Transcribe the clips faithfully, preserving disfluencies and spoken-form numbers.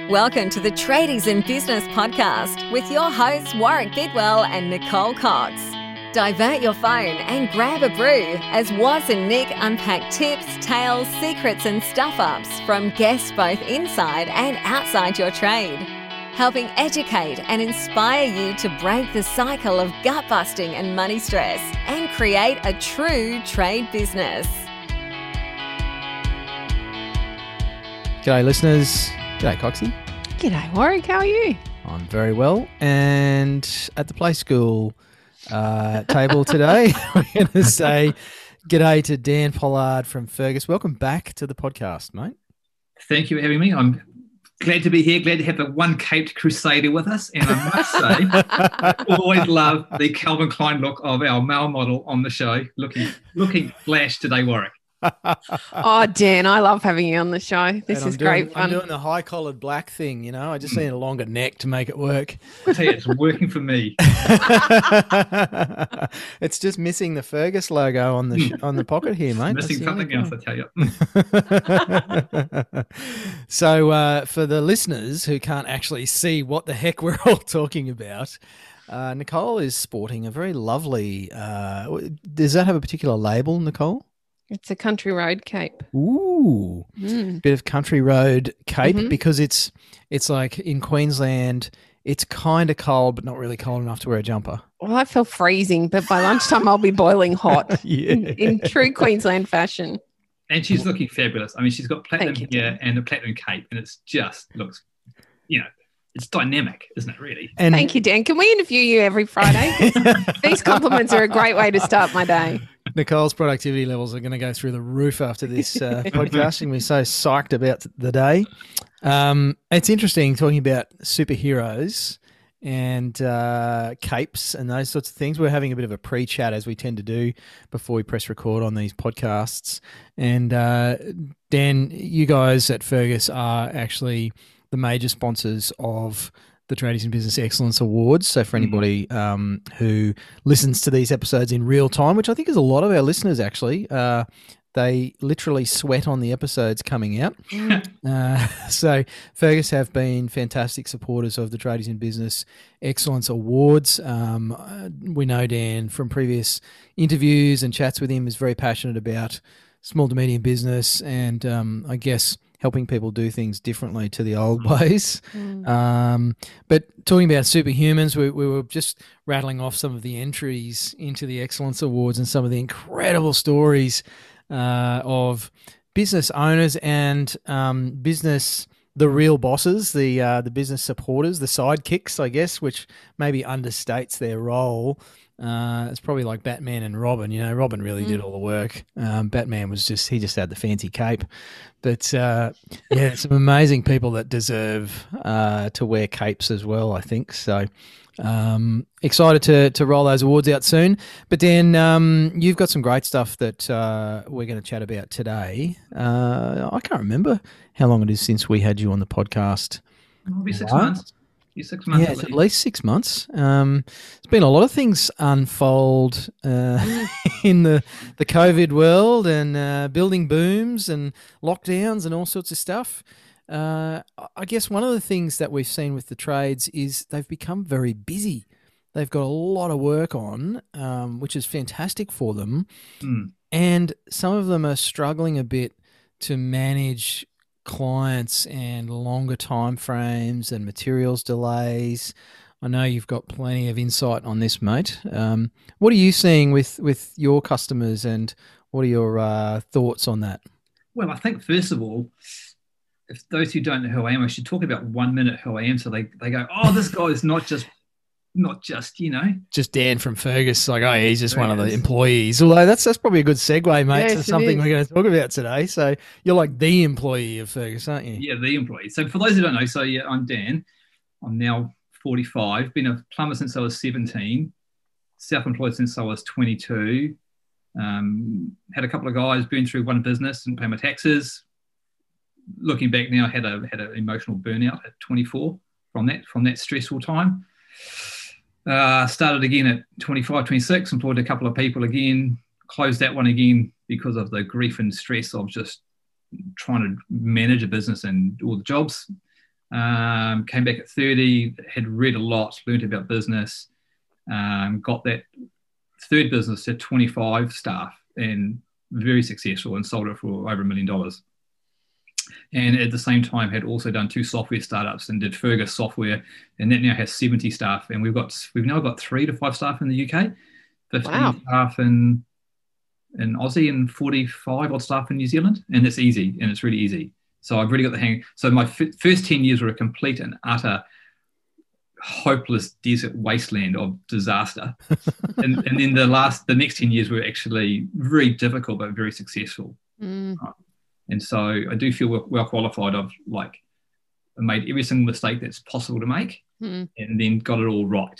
Welcome to the Tradies in Business podcast with your hosts Warwick Bidwell and Nicole Cox. Divert your phone and grab a brew as Waz and Nick unpack tips, tales, secrets and stuff-ups from guests both inside and outside your trade, helping educate and inspire you to break the cycle of gut-busting and money stress and create a true trade business. G'day listeners. G'day Coxie. G'day Warwick, how are you? I'm very well. And at the Play School uh, table today, we're going to say g'day to Dan Pollard from Fergus. Welcome back to the podcast, mate. Thank you for having me. I'm glad to be here, glad to have the one caped crusader with us. And I must say, always love the Calvin Klein look of our male model on the show. Looking looking flash today, Warwick. Oh, Dan, I love having you on the show. This And is I'm doing, great fun. I'm doing the high-collared black thing, you know. I just need a longer neck to make it work. I tell you, it's working for me. It's just missing the Fergus logo on the sh- on the pocket here, mate. Missing That's the something else, only I tell you. So uh, for the listeners who can't actually see what the heck we're all talking about, uh, Nicole is sporting a very lovely, uh, does that have a particular label, Nicole? It's a country road cape. Ooh, Mm. bit of country road cape Mhm. because it's it's like in Queensland, it's kind of cold but not really cold enough to wear a jumper. Well, I feel freezing, but by lunchtime I'll be boiling hot Yeah. in, in true Queensland fashion. And she's looking fabulous. I mean, she's got platinum Thank you, hair and a platinum cape, and it's just looks, you know, it's dynamic, isn't it, really? And Thank you, Dan. Can we interview you every Friday? These compliments are a great way to start my day. Nicole's productivity levels are going to go through the roof after this uh, podcasting. We're so psyched about the day. Um, it's interesting talking about superheroes and uh, capes and those sorts of things. We're having a bit of a pre-chat as we tend to do before we press record on these podcasts. And uh, Dan, you guys at Fergus are actually the major sponsors of the Tradies in Business Excellence Awards. So for anybody um, who listens to these episodes in real time, which I think is a lot of our listeners actually, uh, they literally sweat on the episodes coming out. uh, so Fergus have been fantastic supporters of the Tradies in Business Excellence Awards. Um, uh, we know Dan from previous interviews and chats with him is very passionate about small to medium business and um, I guess helping people do things differently to the old ways. Mm. Um, but talking about superhumans, we, we were just rattling off some of the entries into the Excellence Awards and some of the incredible stories uh, of business owners and um, business, the real bosses, the uh, the business supporters, the sidekicks, I guess, which maybe understates their role. Uh, it's probably like Batman and Robin. You know, Robin really Mm. did all the work. Um, Batman was just, he just had the fancy cape. But, uh, yeah, some amazing people that deserve uh, to wear capes as well, I think. So um, excited to to roll those awards out soon. But Dan, um, you've got some great stuff that uh, we're going to chat about today. Uh, I can't remember how long it is since we had you on the podcast. It'll be six Wow. months. Be six months. Yeah, it's at least six months. Um, there's been a lot of things unfold uh, in the, the COVID world and uh, building booms and lockdowns and all sorts of stuff. Uh, I guess one of the things that we've seen with the trades is they've become very busy. They've got a lot of work on, um, which is fantastic for them. Mm. And some of them are struggling a bit to manage clients and longer time frames and materials delays. I know you've got plenty of insight on this, mate. Um, what are you seeing with, with your customers and what are your uh, thoughts on that? Well, I think, first of all, if those who don't know who I am, I should talk about one minute who I am so they, they go, oh, this guy is not just, not just, you know. Just Dan from Fergus, like, oh, yeah, he's just one of the Fergus. employees. Although that's that's probably a good segue, mate, Yes, to it something is. we're going to talk about today. So you're like the employee of Fergus, aren't you? Yeah, the employee. So for those who don't know, so yeah, I'm Dan. I'm now forty-five, been a plumber since I was seventeen, self-employed since I was twenty-two. Um, had a couple of guys, been through one business, didn't pay my taxes. Looking back now, had a had an emotional burnout at twenty-four from that from that stressful time. Uh, started again at twenty-five, twenty-six, employed a couple of people again, closed that one again because of the grief and stress of just trying to manage a business and all the jobs. Um, came back at thirty, had read a lot, learned about business, um, got that third business to twenty-five staff and very successful, and sold it for over a million dollars. And at the same time had also done two software startups and did Fergus Software, and that now has seventy staff. And we've got we've now got three to five staff in the U K, fifteen Wow. staff in in Aussie, and forty-five odd staff in New Zealand. And it's easy, and it's really easy. So I've really got the hang. So my f- first ten years were a complete and utter hopeless desert wasteland of disaster. and, and then the last, the next ten years were actually very difficult, but very successful. Mm. Right. And so I do feel well, well qualified. I've like I made every single mistake that's possible to make, Mm. and then got it all right.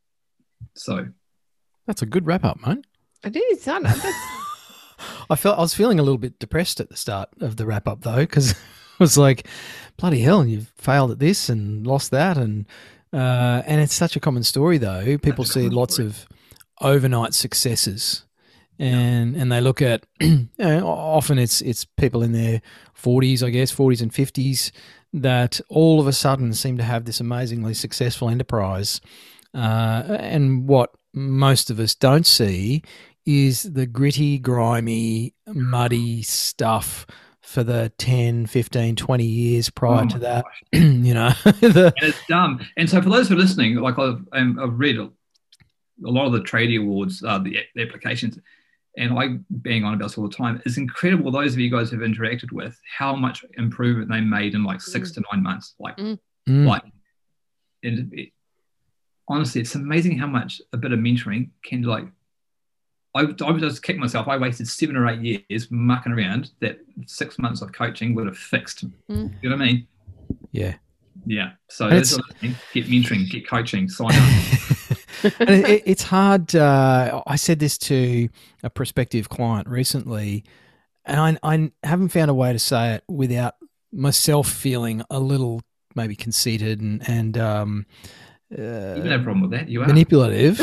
So That's a good wrap up, mate. It is. I know. That's, I felt I was feeling a little bit depressed at the start of the wrap up though, because it was like, bloody hell, you've failed at this and lost that, and uh, and it's such a common story though. People Such a see common lots story. of overnight successes, and and they look at you know, often it's it's people in their forties, I guess, forties and fifties that all of a sudden seem to have this amazingly successful enterprise, uh, and what most of us don't see is the gritty, grimy, muddy stuff for the ten, fifteen, twenty years prior Oh to my that. gosh. You know, the, And it's dumb. And so for those who are listening, like I've, um, I've read a, a lot of the tradie awards, uh, the, the applications, and I bang on about this all the time. It's incredible, those of you guys who have interacted with, how much improvement they made in like six Mm. to nine months. Like, Mm. Mm. like, and it, honestly, it's amazing how much a bit of mentoring can like. I, I would just kick myself. I wasted seven or eight years mucking around that six months of coaching would have fixed. Mm. You know what I mean? yeah. Yeah. So And that's it's- what I think. Get mentoring, get coaching, sign up. And it, it- it's hard. Uh, I said this to a prospective client recently, and I, I haven't found a way to say it without myself feeling a little maybe conceited and, and um, You have uh, no problem with that. You are. manipulative.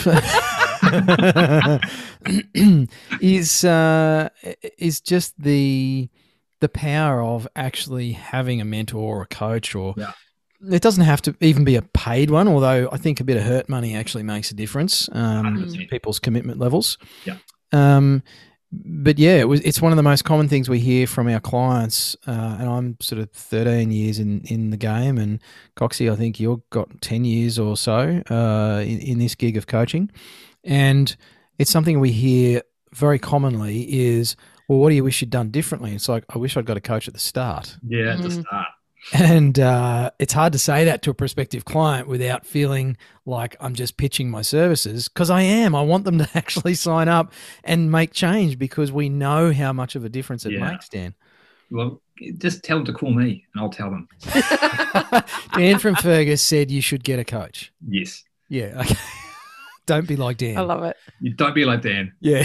is uh, is just the the power of actually having a mentor or a coach, or Yeah. it doesn't have to even be a paid one, although I think a bit of hurt money actually makes a difference um, one hundred to percent. people's commitment levels. Yeah. Um, but yeah, it was, it's one of the most common things we hear from our clients, uh, and I'm sort of thirteen years in, in the game, and Coxie, I think you've got ten years or so uh, in, in this gig of coaching, and it's something we hear very commonly is, well, what do you wish you'd done differently? It's like, I wish I'd got a coach at the start. Yeah, at the Mm. start. And uh, it's hard to say that to a prospective client without feeling like I'm just pitching my services, because I am. I want them to actually sign up and make change, because we know how much of a difference it Yeah. makes, Dan. Well, just tell them to call me and I'll tell them. Dan from Fergus said you should get a coach. Yes. Yeah. Okay. Don't be like Dan. I love it. You don't be like Dan. Yeah.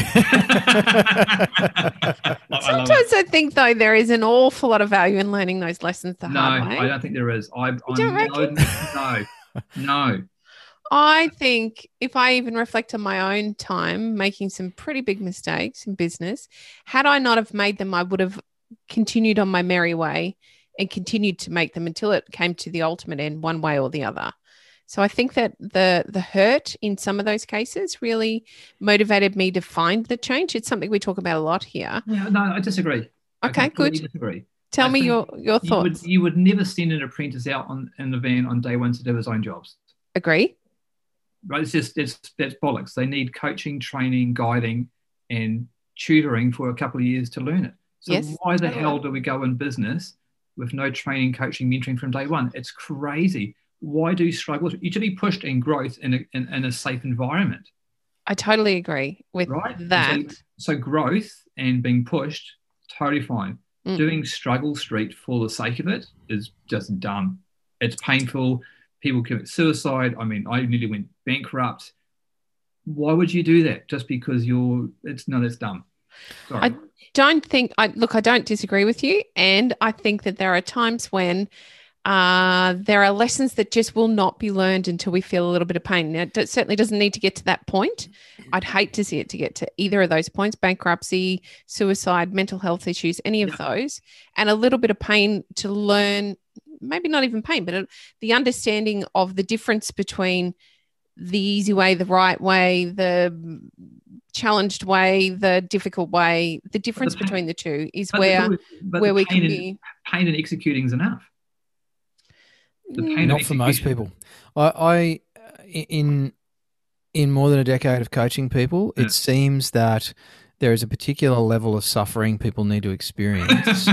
I love it. Sometimes I think, though, there is an awful lot of value in learning those lessons the No, hard way. I don't think there is. I, I'm, don't no, reckon? no, no. I think if I even reflect on my own time making some pretty big mistakes in business, had I not have made them, I would have continued on my merry way and continued to make them until it came to the ultimate end, one way or the other. So I think that the the hurt in some of those cases really motivated me to find the change. It's something we talk about a lot here. Yeah, no, I disagree. I Okay, completely good. Disagree. Tell I me think your your You thoughts. would, you would never send an apprentice out on in the van on day one to do his own jobs. Agree? Right? It's just it's that's bollocks. They need coaching, training, guiding, and tutoring for a couple of years to learn it. So Yes, why the totally. hell do we go in business with no training, coaching, mentoring from day one? It's crazy. Why do you struggle? You should be pushed in growth in a, in, in a safe environment, I totally agree with right? that. So, so growth and being pushed, totally fine. Mm. Doing struggle street for the sake of it is just dumb. It's painful. People commit suicide. I mean, I nearly went bankrupt. Why would you do that? Just because you're, it's, no, that's dumb. Sorry. I don't think I look, I don't disagree with you. And I think that there are times when uh, there are lessons that just will not be learned until we feel a little bit of pain. Now, it certainly doesn't need to get to that point. I'd hate to see it to get to either of those points: bankruptcy, suicide, mental health issues, any of Yeah. those, and a little bit of pain to learn maybe not even pain, but uh, the understanding of the difference between the easy way, the right way, the challenged way, the difficult way, the difference the pain, between the two is but where, always, but where we pain can and, be. Pain in executing is enough. The pain Not of for most execution. people. I, I in in more than a decade of coaching people, Yeah. it seems that there is a particular level of suffering people need to experience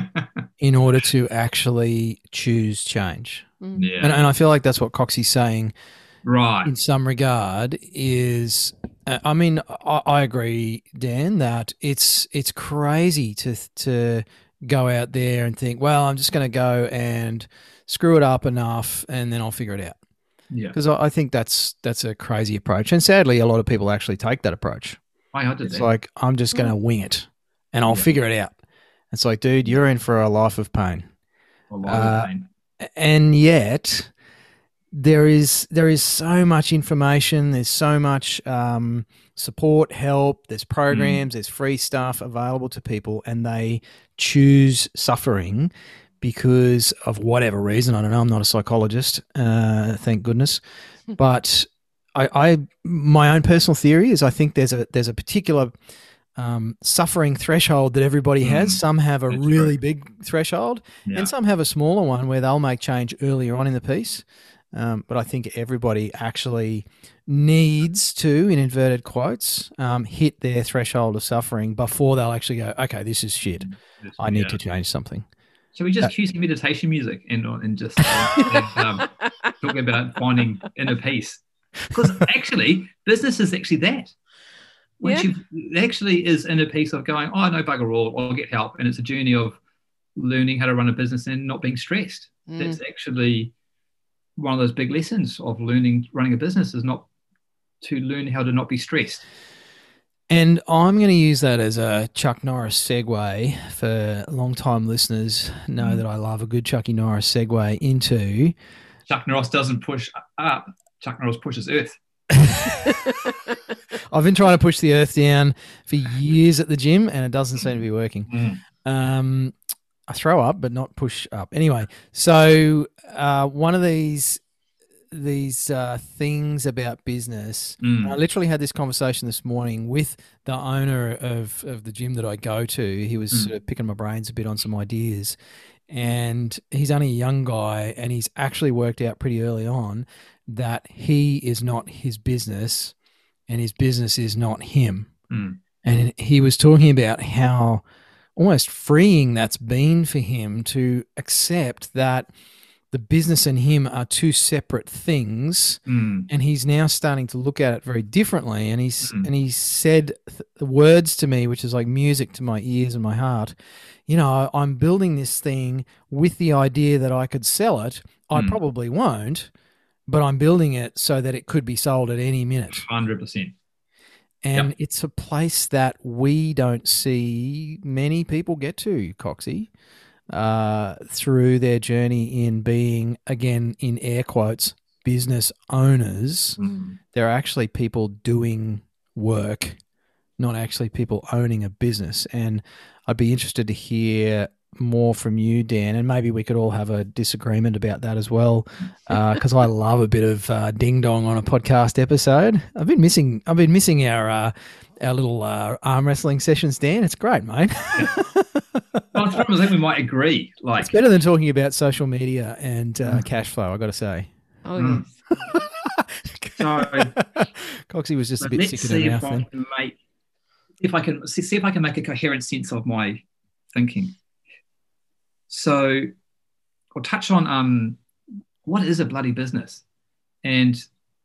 in order to actually choose change. Mm. Yeah. And, and I feel like that's what Coxie's saying Right. in some regard is, uh, I mean, I, I agree, Dan, that it's it's crazy to to go out there and think, well, I'm just going to go and screw it up enough and then I'll figure it out. Yeah. Because I, I think that's that's a crazy approach. And sadly, a lot of people actually take that approach. I, I did It's that. like, I'm just going to wing it and I'll Yeah. figure it out. It's like, dude, you're in for a life of pain. A lot uh, of pain. And yet there is there is so much information, there's so much um, support, help, there's programs, mm. there's free stuff available to people, and they choose suffering because of whatever reason. I don't know, I'm not a psychologist, uh, thank goodness. But I, I my own personal theory is I think there's a there's a particular um, suffering threshold that everybody has. Mm. Some have a That's really true. big threshold, yeah. and some have a smaller one where they'll make change earlier on in the piece. Um, but I think everybody actually needs to, in inverted quotes, um, hit their threshold of suffering before they'll actually go, okay, this is shit. This, I need yeah. to change something. So we just uh, cue some meditation music and, and just uh, and, um, talking about finding inner peace. Because actually, business is actually that. Once yeah. you it actually is inner peace of going, oh, no bugger all, I'll get help. And it's a journey of learning how to run a business and not being stressed. Mm. That's actually one of those big lessons of learning running a business, is not to learn how to not be stressed. And I'm going to use that as a Chuck Norris segue for long-time listeners. Know mm. that I love a good Chucky Norris segue into... Chuck Norris doesn't push up. Chuck Norris pushes earth. I've been trying to push the earth down for years at the gym, and it doesn't seem to be working. Mm. Um, I throw up, but not push up. Anyway, so uh, one of these these uh, things about business, mm. I literally had this conversation this morning with the owner of, of the gym that I go to. He was mm. sort of picking my brains a bit on some ideas, and he's only a young guy, and he's actually worked out pretty early on that he is not his business and his business is not him. Mm. And he was talking about how almost freeing that's been for him to accept that the business and him are two separate things. Mm. And he's now starting to look at it very differently. And he's mm. and he said th- the words to me, which is like music to my ears and my heart. You know, I'm building this thing with the idea that I could sell it. I mm. probably won't, but I'm building it so that it could be sold at any minute. one hundred percent. And yep. it's a place that we don't see many people get to, Coxie, uh, through their journey in being, again, in air quotes, business owners. Mm. They're actually people doing work, not actually people owning a business. And I'd be interested to hear more from you, Dan, and maybe we could all have a disagreement about that as well, because uh, I love a bit of uh, ding dong on a podcast episode. I've been missing, I've been missing our uh, our little uh, arm wrestling sessions, Dan. It's great, mate. Yeah. Well, the problem is, I think we might agree. Like, it's better than talking about social media and uh, mm. cash flow, I got to say. Oh mm. yes. So, Coxie was just a bit let's sick in see the if mouth. I Then. can make, if I can see if I can make a coherent sense of my thinking. So I'll touch on um, what is a bloody business? And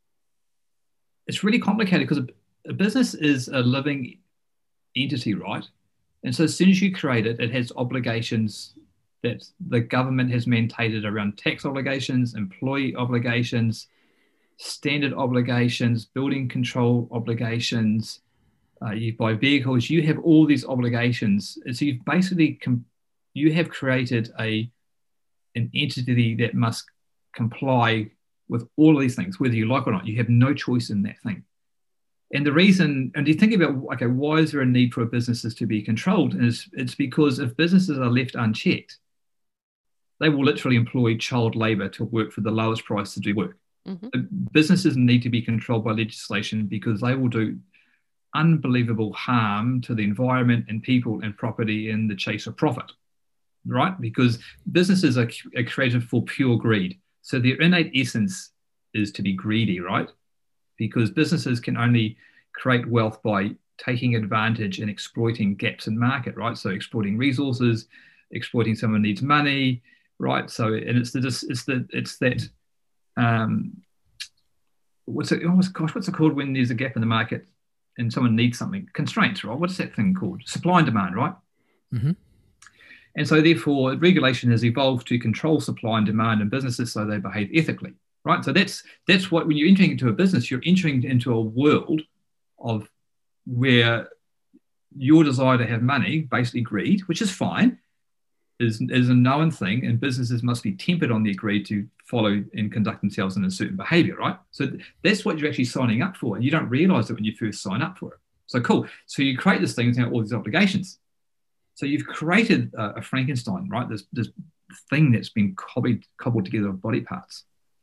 it's really complicated because a, a business is a living entity, right? And so as soon as you create it, it has obligations that the government has mandated around tax obligations, employee obligations, standard obligations, building control obligations. Uh, you buy vehicles, you have all these obligations. And so you've basically com- you have created a an entity that must comply with all of these things, whether you like it or not. You have no choice in that thing. And the reason, and you think about, okay, why is there a need for businesses to be controlled? Is it's because if businesses are left unchecked, They will literally employ child labour to work for the lowest price to do work. Mm-hmm. Businesses need to be controlled by legislation because they will do unbelievable harm to the environment and people and property in the chase of profit, right? Because businesses are, are created for pure greed. So their innate essence is to be greedy, right? Because businesses can only create wealth by taking advantage and exploiting gaps in market, right? So exploiting resources, exploiting someone needs money, right? So, and it's the, it's the, it's that, um, what's it, oh gosh, what's it called when there's a gap in the market and someone needs something? Constraints, right? What's that thing called? Supply and demand, right? Mm-hmm. And so therefore regulation has evolved to control supply and demand in businesses so they behave ethically, right? So that's, that's what, when you're entering into a business, you're entering into a world of where your desire to have money, basically greed, which is fine, is, is a known thing, and businesses must be tempered on their greed to follow and conduct themselves in a certain behavior, right? So th- that's what you're actually signing up for, and you don't realize it when you first sign up for it. So cool. So you create this thing and all these obligations. So you've created a, a Frankenstein, right? This, this thing that's been cobbled, cobbled together of body parts.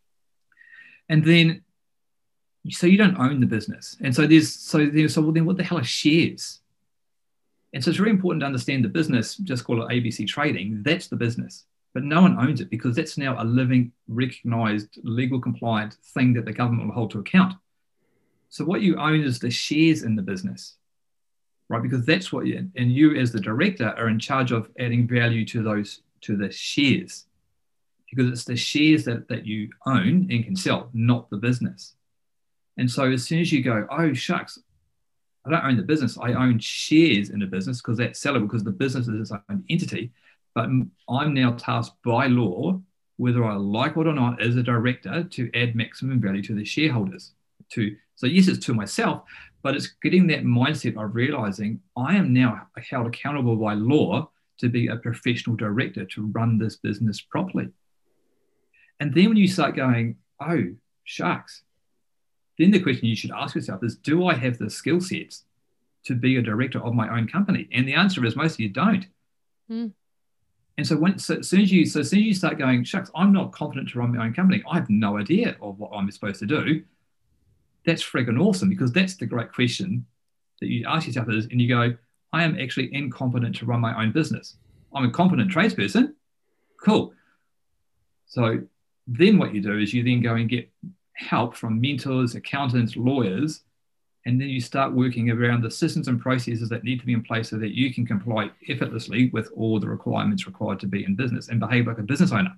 And then, so you don't own the business. And so there's, so there's, so well, then what the hell are shares? And so it's very important to understand the business, just call it A B C trading, that's the business. But no one owns it because that's now a living, recognized, legal compliant thing that the government will hold to account. So what you own is the shares in the business, right? Because that's what you, and you as the director are in charge of adding value to those, to the shares, because it's the shares that, that you own and can sell, not the business. And so as soon as you go, oh, shucks, I don't own the business, I own shares in the business because that's sellable because the business is its own entity. But I'm now tasked by law, whether I like it or not, as a director, to add maximum value to the shareholders. To So yes, it's to myself, but it's getting that mindset of realizing I am now held accountable by law to be a professional director to run this business properly. And then when you start going, oh, shucks, then the question you should ask yourself is, do I have the skill sets to be a director of my own company? And the answer is most of you don't. Mm. And so, when, so as soon as you, so as soon as you start going, shucks, I'm not confident to run my own company, I have no idea of what I'm supposed to do. That's friggin' awesome, because that's the great question that you ask yourself is, and you go, I am actually incompetent to run my own business. I'm a competent tradesperson. Cool. So then what you do is you then go and get help from mentors, accountants, lawyers, and then you start working around the systems and processes that need to be in place so that you can comply effortlessly with all the requirements required to be in business and behave like a business owner.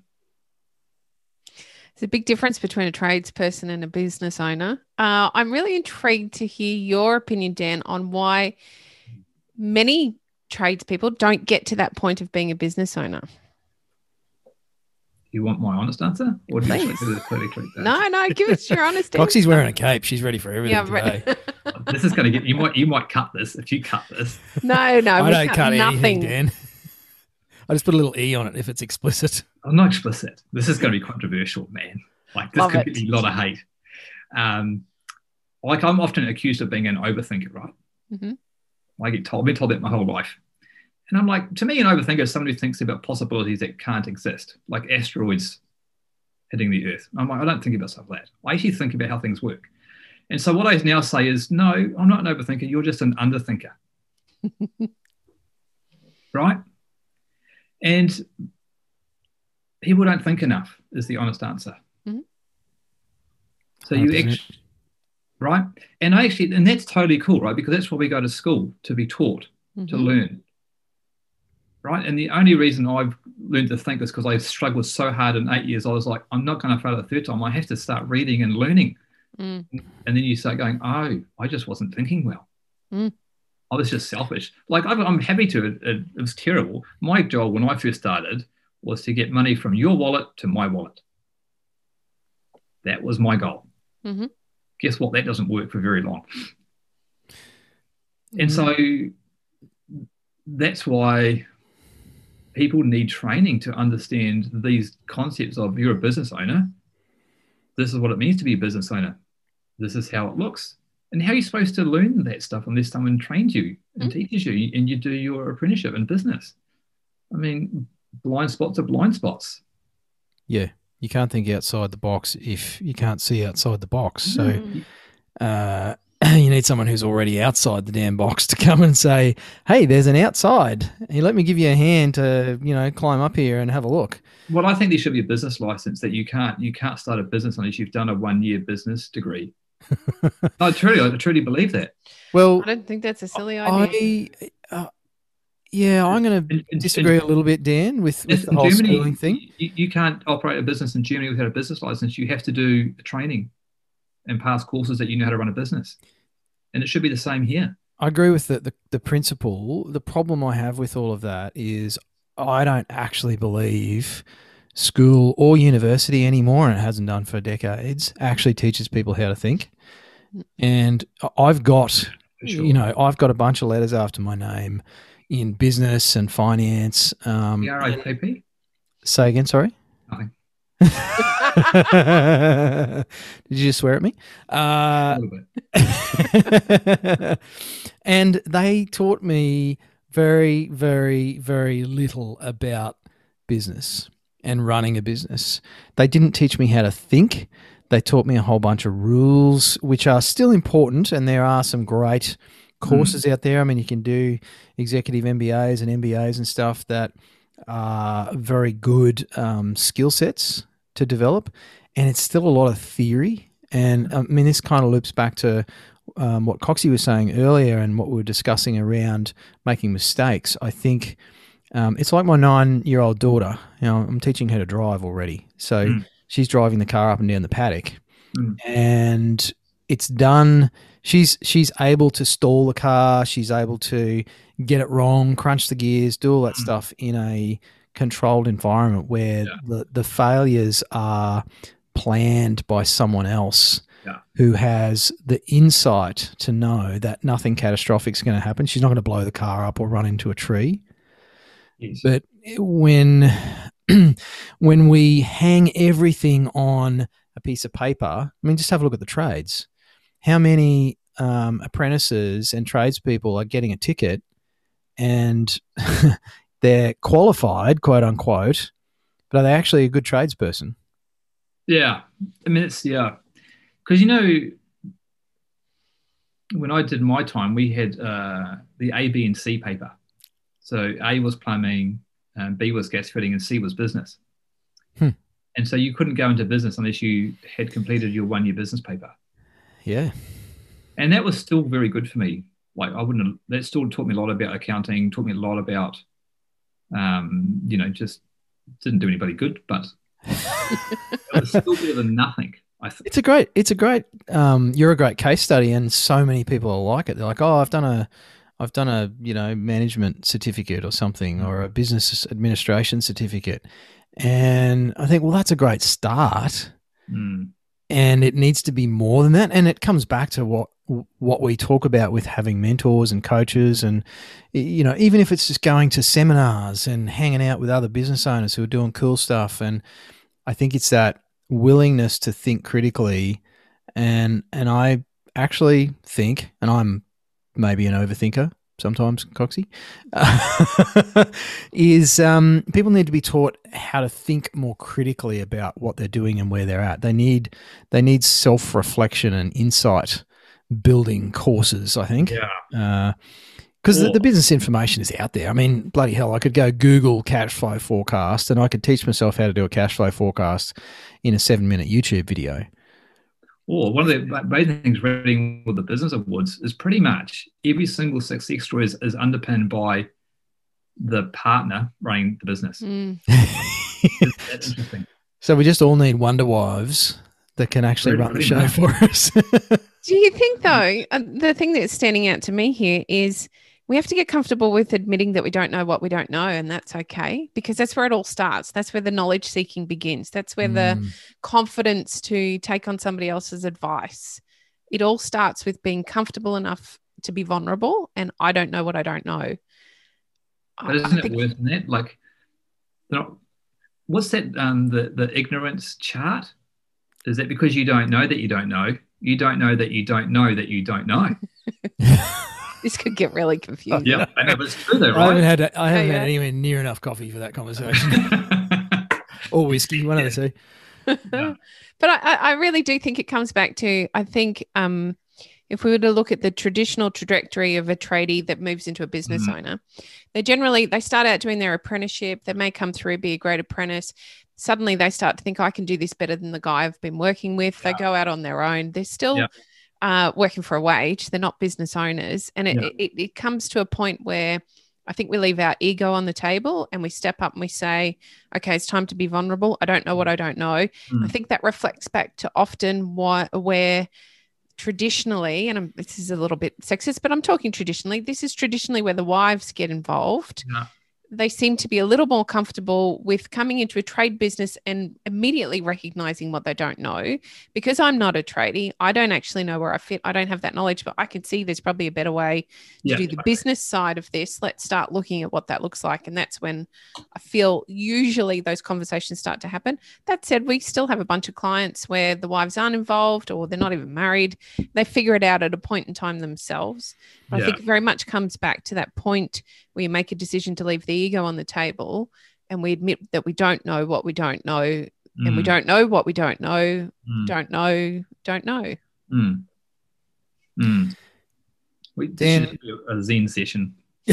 There's a big difference between a tradesperson and a business owner. Uh, I'm really intrigued to hear your opinion, Dan, on why many tradespeople don't get to that point of being a business owner. You want my honest answer? Or do you actually politically? No, no, give us your honest answer. Roxy's wearing a cape. She's ready for everything Yeah, today. right. This is going to get, you might, you might cut this if you cut this. No, no, I we don't cut cut nothing. anything, Dan. I just put a little E on it if it's explicit. I'm not explicit. This is going to be controversial, man. Like this Love could it. be a lot of hate. Um, like I'm often accused of being an overthinker, right? Mm-hmm. I get told, I've been told that my whole life. And I'm like, to me, an overthinker is somebody who thinks about possibilities that can't exist, like asteroids hitting the earth. I'm like, I don't think about stuff like that. I actually think about how things work. And so what I now say is, no, I'm not an overthinker. You're just an underthinker. Right? And people don't think enough is the honest answer. Mm-hmm. So you actually, right? And I actually, and that's totally cool, right? Because that's what we go to school to be taught, Mm-hmm. to learn. Right. And the only reason I've learned to think is because I struggled so hard in eight years. I was like, I'm not going to fail the third time. I have to start reading and learning. Mm. And then you start going, oh, I just wasn't thinking well. Mm. I was just selfish. Like, I'm I'm happy to. It, it, it was terrible. My job when I first started was to get money from your wallet to my wallet. That was my goal. Mm-hmm. Guess what? That doesn't work for very long. Mm-hmm. And so that's why people need training to understand these concepts of you're a business owner. This is what it means to be a business owner. This is how it looks. And how are you supposed to learn that stuff unless someone trains you and mm-hmm. teaches you and you do your apprenticeship in business? I mean, blind spots are blind spots. Yeah, you can't think outside the box if you can't see outside the box. So Mm. uh, you need someone who's already outside the damn box to come and say, hey, there's an outside. Hey, let me give you a hand to, you know, climb up here and have a look. Well, I think there should be a business license that you can't you can't start a business unless you've done a one year business degree. I truly, I truly believe that. Well, I don't think that's a silly idea. I, uh, yeah, I'm going In- to in- disagree in- a little bit, Dan, with, with In the whole Germany, schooling thing. You, you can't operate a business in Germany without a business license. You have to do training and pass courses that you know how to run a business. And it should be the same here. I agree with the, the, the principle. The problem I have with all of that is I don't actually believe school or university anymore, and it hasn't done for decades, actually teaches people how to think. And I've got, For sure. you know, I've got a bunch of letters after my name in business and finance. Um, The R A P P? say again, sorry? Nothing. Did you just swear at me? Uh, A little bit. and they taught me very, very, very little about business and running a business. They didn't teach me how to think. They taught me a whole bunch of rules, which are still important, and there are some great courses out there. I mean, you can do executive M B As and M B As and stuff that are very good um, skill sets to develop, and it's still a lot of theory. And I mean, this kind of loops back to um, what Coxie was saying earlier and what we were discussing around making mistakes. I think um, it's like my nine-year-old daughter. You know, I'm teaching her to drive already, so Mm. she's driving the car up and down the paddock, Mm. and it's done. She's she's able to stall the car. She's able to get it wrong, crunch the gears, do all that Mm. stuff in a controlled environment where Yeah. the, the failures are planned by someone else Yeah. who has the insight to know that nothing catastrophic is going to happen. She's not going to blow the car up or run into a tree. Yes. But when when we hang everything on a piece of paper, I mean, just have a look at the trades. How many um, apprentices and tradespeople are getting a ticket and they're qualified, quote unquote, but are they actually a good tradesperson? Yeah. I mean, it's, yeah. Because, you know, when I did my time, we had uh, the A, B, and C paper. So A was plumbing, um, B was gas fitting, and C was business. Hmm. And so you couldn't go into business unless you had completed your one-year business paper. Yeah. And that was still very good for me. Like I wouldn't have, that still taught me a lot about accounting, taught me a lot about, um, you know, just didn't do anybody good, but it was still better than nothing. I think. It's a great, it's a great, um, you're a great case study, and so many people are like it. They're like, oh, I've done a, I've done a, you know, management certificate or something, or a business administration certificate. And I think, well, that's a great start, Mm. and it needs to be more than that. And it comes back to what, what we talk about with having mentors and coaches, and, you know, even if it's just going to seminars and hanging out with other business owners who are doing cool stuff. And I think it's that willingness to think critically. And, and I actually think, and I'm maybe an overthinker sometimes, Coxie, is um, people need to be taught how to think more critically about what they're doing and where they're at. They need, they need self-reflection and insight building courses, I think. Yeah. Because the, Or- the business information is out there. I mean, bloody hell, I could go Google cash flow forecast and I could teach myself how to do a cash flow forecast in a seven minute YouTube video. Or one of the amazing things reading with the business awards is pretty much every single success story is, is underpinned by the partner running the business. Mm. It's- That's interesting. So we just all need wonder wives that can actually Pretty- run the pretty show much. for us. Do you think, though, uh, the thing that's standing out to me here is we have to get comfortable with admitting that we don't know what we don't know, and that's okay, because that's where it all starts. That's where the knowledge seeking begins. That's where the Mm. confidence to take on somebody else's advice. It all starts with being comfortable enough to be vulnerable, and I don't know what I don't know. I- But I isn't it think- worse than that? Like, you know, what's that? Um, the the ignorance chart. Is that because you don't know that you don't know? You don't know that you don't know that you don't know. This could get really confusing. Yeah, I know, but it's true though, I haven't right? had I haven't Yeah, had yeah. anywhere near enough coffee for that conversation. Or whiskey, one of the two. Yeah. But I, I really do think it comes back to, I think um, if we were to look at the traditional trajectory of a tradie that moves into a business Mhm. owner, they generally, they start out doing their apprenticeship. They may come through, be a great apprentice. Suddenly they start to think, I can do this better than the guy I've been working with. They Yeah. go out on their own. They're still Yeah. uh, working for a wage. They're not business owners. And it, Yeah. it, it comes to a point where I think we leave our ego on the table and we step up and we say, okay, it's time to be vulnerable. I don't know what I don't know. I Mm. think that reflects back to often why, where traditionally, and I'm, this is a little bit sexist, but I'm talking traditionally, this is traditionally where the wives get involved. Yeah. They seem to be a little more comfortable with coming into a trade business and immediately recognizing what they don't know. Because I'm not a tradie, I don't actually know where I fit. I don't have that knowledge, but I can see there's probably a better way to Yeah. do the business side of this. Let's start looking at what that looks like. And that's when I feel usually those conversations start to happen. That said, we still have a bunch of clients where the wives aren't involved or they're not even married. They figure it out at a point in time themselves. But I Yeah. think it very much comes back to that point where you make a decision to leave the ego on the table and we admit that we don't know what we don't know and we Mm. don't know what we don't know, Mm. don't know, don't know. Mm. Mm. We Dan- should do a Zen session.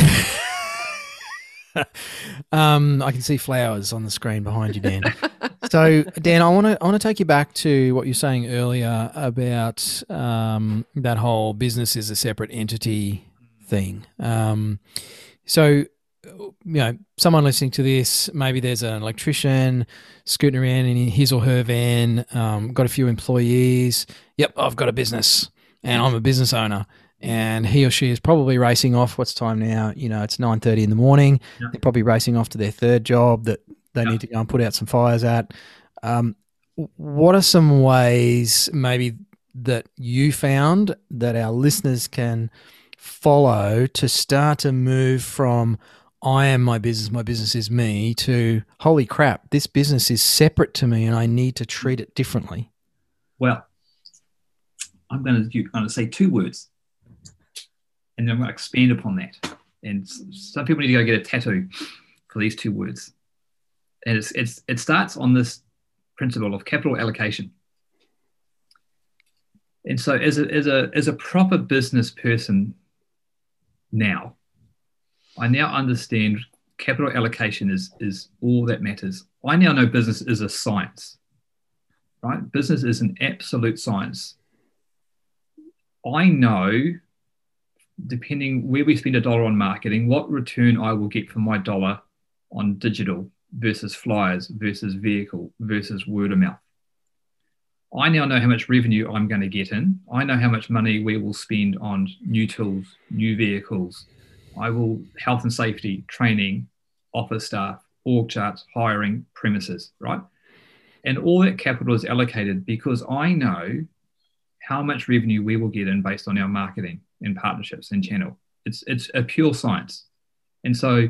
um, I can see flowers on the screen behind you, Dan. So, Dan, I want to I want to take you back to what you were saying earlier about um, that whole business is a separate entity thing. Um, so, you know, someone listening to this, maybe there's an electrician scooting around in his or her van, um, got a few employees. Yep, I've got a business and I'm a business owner. And he or she is probably racing off. What's the time now? You know, it's nine thirty in the morning. Yeah. They're probably racing off to their third job that they Yeah. need to go and put out some fires at. Um, what are some ways maybe that you found that our listeners can follow to start to move from I am my business, my business is me, to holy crap, this business is separate to me and I need to treat it differently? Well, I'm going to, I'm going to say two words, and then I'm going to expand upon that. And s- some people need to go get a tattoo for these two words. And it's, it's, it starts on this principle of capital allocation. And so, as a, as a, as a proper business person now, I now understand capital allocation is, is all that matters. I now know business is a science, right? Business is an absolute science. I know, depending where we spend a dollar on marketing, what return I will get for my dollar on digital versus flyers versus vehicle versus word of mouth. I now know how much revenue I'm going to get in. I know how much money we will spend on new tools, new vehicles. I will health and safety, training, office staff, org charts, hiring, premises, right? And all that capital is allocated because I know how much revenue we will get in based on our marketing and partnerships and channel. It's it's a pure science. And so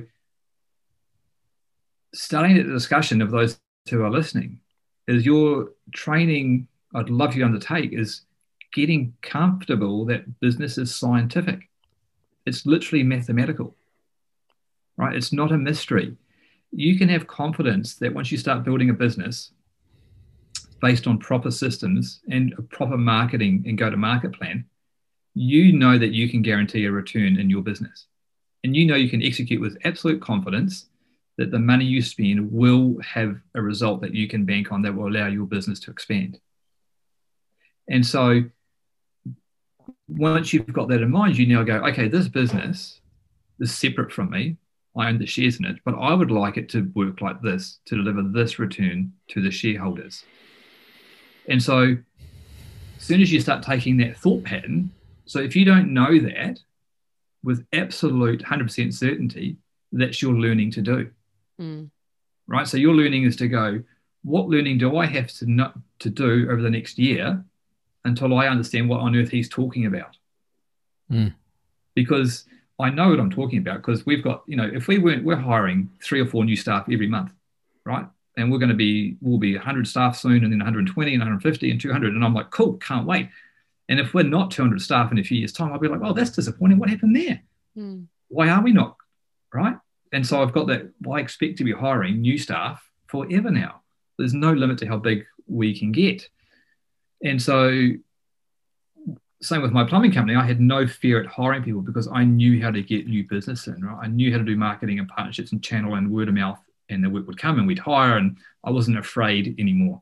starting the discussion of those who are listening is your training I'd love you to undertake is getting comfortable that business is scientific. It's literally mathematical, right? It's not a mystery. You can have confidence that once you start building a business based on proper systems and a proper marketing and go-to-market plan, you know that you can guarantee a return in your business. And you know you can execute with absolute confidence that the money you spend will have a result that you can bank on that will allow your business to expand. And so once you've got that in mind, you now go, okay, this business is separate from me. I own the shares in it, but I would like it to work like this to deliver this return to the shareholders. And so as soon as you start taking that thought pattern, so if you don't know that with absolute one hundred percent certainty, that's your learning to do, Mm. right? So your learning is to go, what learning do I have to not, to do over the next year until I understand what on earth he's talking about? Mm. Because I know what I'm talking about because we've got, you know, if we weren't, we're hiring three or four new staff every month, right? And we're going to be, we'll be one hundred staff soon and then one hundred twenty and one hundred fifty and two hundred. And I'm like, cool, can't wait. And if we're not two hundred staff in a few years' time, I'll be like, oh, that's disappointing. What happened there? Mm. Why are we not? Right? And so I've got that, well, I expect to be hiring new staff forever now. There's no limit to how big we can get. And so same with my plumbing company, I had no fear at hiring people because I knew how to get new business in, right? I knew how to do marketing and partnerships and channel and word of mouth, and the work would come and we'd hire, and I wasn't afraid anymore.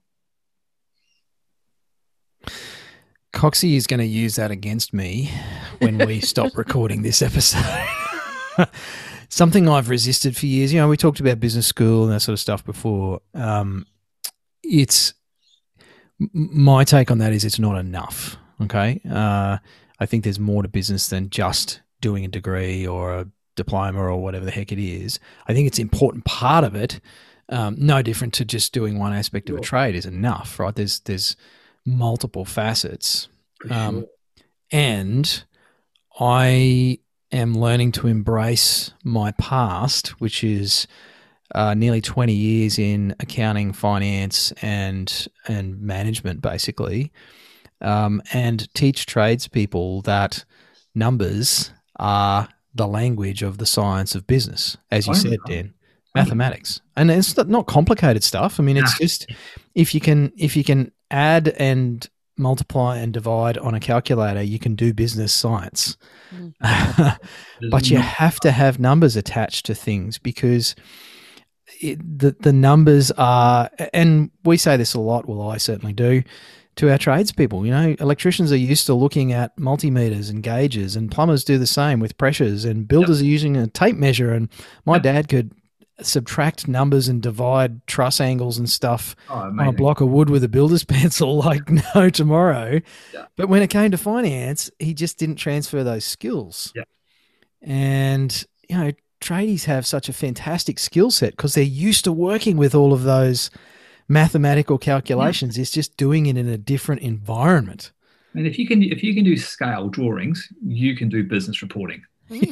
Coxie is going to use that against me when we stop recording this episode. Something I've resisted for years. You know, we talked about business school and that sort of stuff before. Um, it's my take on that is it's not enough. Okay. Uh, I think there's more to business than just doing a degree or a diploma or whatever the heck it is. I think it's an important part of it. Um, no different to just doing one aspect of a trade is enough, right? There's, there's multiple facets. Um, and I am learning to embrace my past, which is uh, nearly twenty years in accounting, finance, and and management, basically, um, and teach tradespeople that numbers are the language of the science of business, as you said, Dan. Mathematics, and it's not complicated stuff. I mean, it's just if you can if you can add and multiply and divide on a calculator, you can do business science. Mm. But you have to have numbers attached to things because it, the the numbers are, and we say this a lot. Well, I certainly do. To our tradespeople, you know, electricians are used to looking at multimeters and gauges, and plumbers do the same with pressures, and builders yep. are using a tape measure. And my yep. dad could subtract numbers and divide truss angles and stuff oh, on a block of wood with a builder's pencil like no tomorrow. Yeah. But when it came to finance, he just didn't transfer those skills. Yeah. And, you know, tradies have such a fantastic skill set because they're used to working with all of those mathematical calculations. Yeah. It's just doing it in a different environment. And if you can, if you can do scale drawings, you can do business reporting.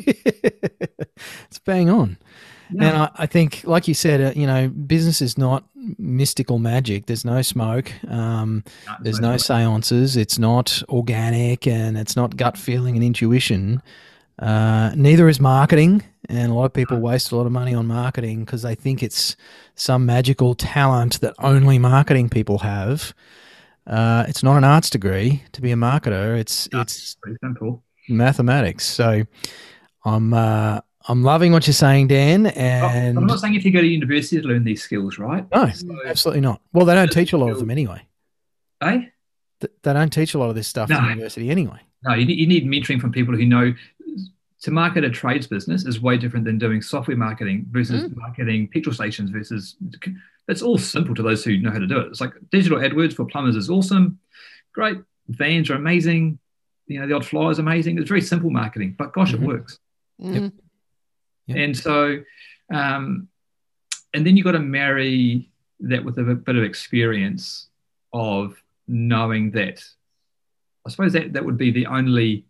It's bang on. Yeah. And I, I think, like you said, uh, you know, business is not mystical magic. There's no smoke. Um, no, there's no, no seances. It's not organic, and it's not gut feeling and intuition. Uh, neither is marketing. And a lot of people waste a lot of money on marketing because they think it's some magical talent that only marketing people have. Uh, it's not an arts degree to be a marketer. It's no, it's pretty simple mathematics. So I'm. Uh, I'm loving what you're saying, Dan. And I'm not saying if you go to university to learn these skills, right? No, so, absolutely not. Well, they don't teach a lot of them anyway. Eh? They don't teach a lot of this stuff no. in university anyway. No, you need, you need mentoring from people who know. To market a trades business is way different than doing software marketing versus mm. marketing petrol stations versus. It's all simple to those who know how to do it. It's like digital AdWords for plumbers is awesome. Great. Vans are amazing. You know, the odd flyer is amazing. It's very simple marketing, but gosh, mm-hmm. it works. Mm. Yep. Yep. And so, um, and then you've got to marry that with a bit of experience of knowing that, I suppose that, that would be the only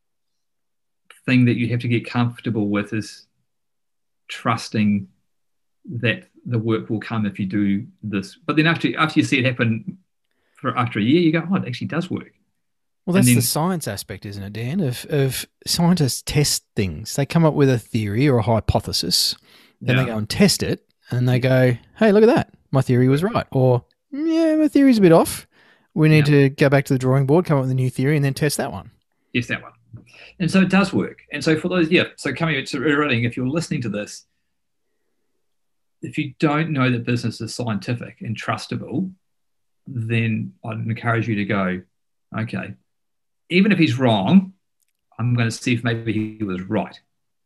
thing that you have to get comfortable with is trusting that the work will come if you do this. But then after, after you see it happen for after a year, you go, oh, it actually does work. Well, that's then, the science aspect, isn't it, Dan? Of, of scientists test things. They come up with a theory or a hypothesis, then yeah. they go and test it, and they go, hey, look at that. My theory was right. Or, yeah, my theory's a bit off. We need yeah. to go back to the drawing board, come up with a new theory, and then test that one. Yes, that one. And so it does work. And so for those, yeah, so coming to reiterating, if you're listening to this, if you don't know that business is scientific and trustable, then I'd encourage you to go, okay, even if he's wrong, I'm going to see if maybe he was right.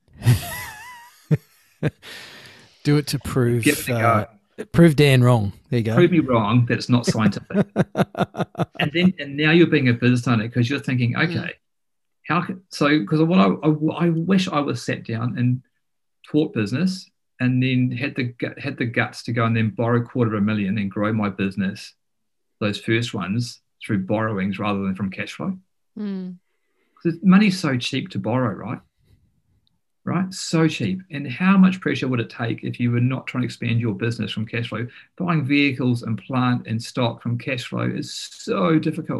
Do it to prove uh, prove Dan wrong. There you go. Prove me wrong that it's not scientific. and then and now you're being a business owner because you're thinking, okay, mm. how can, so because what I, I I wish I was sat down and taught business and then had the had the guts to go and then borrow a quarter of a million and grow my business, those first ones through borrowings rather than from cash flow. Mm. Money's so cheap to borrow, right? Right? So cheap. And how much pressure would it take if you were not trying to expand your business from cash flow? Buying vehicles and plant and stock from cash flow is so difficult.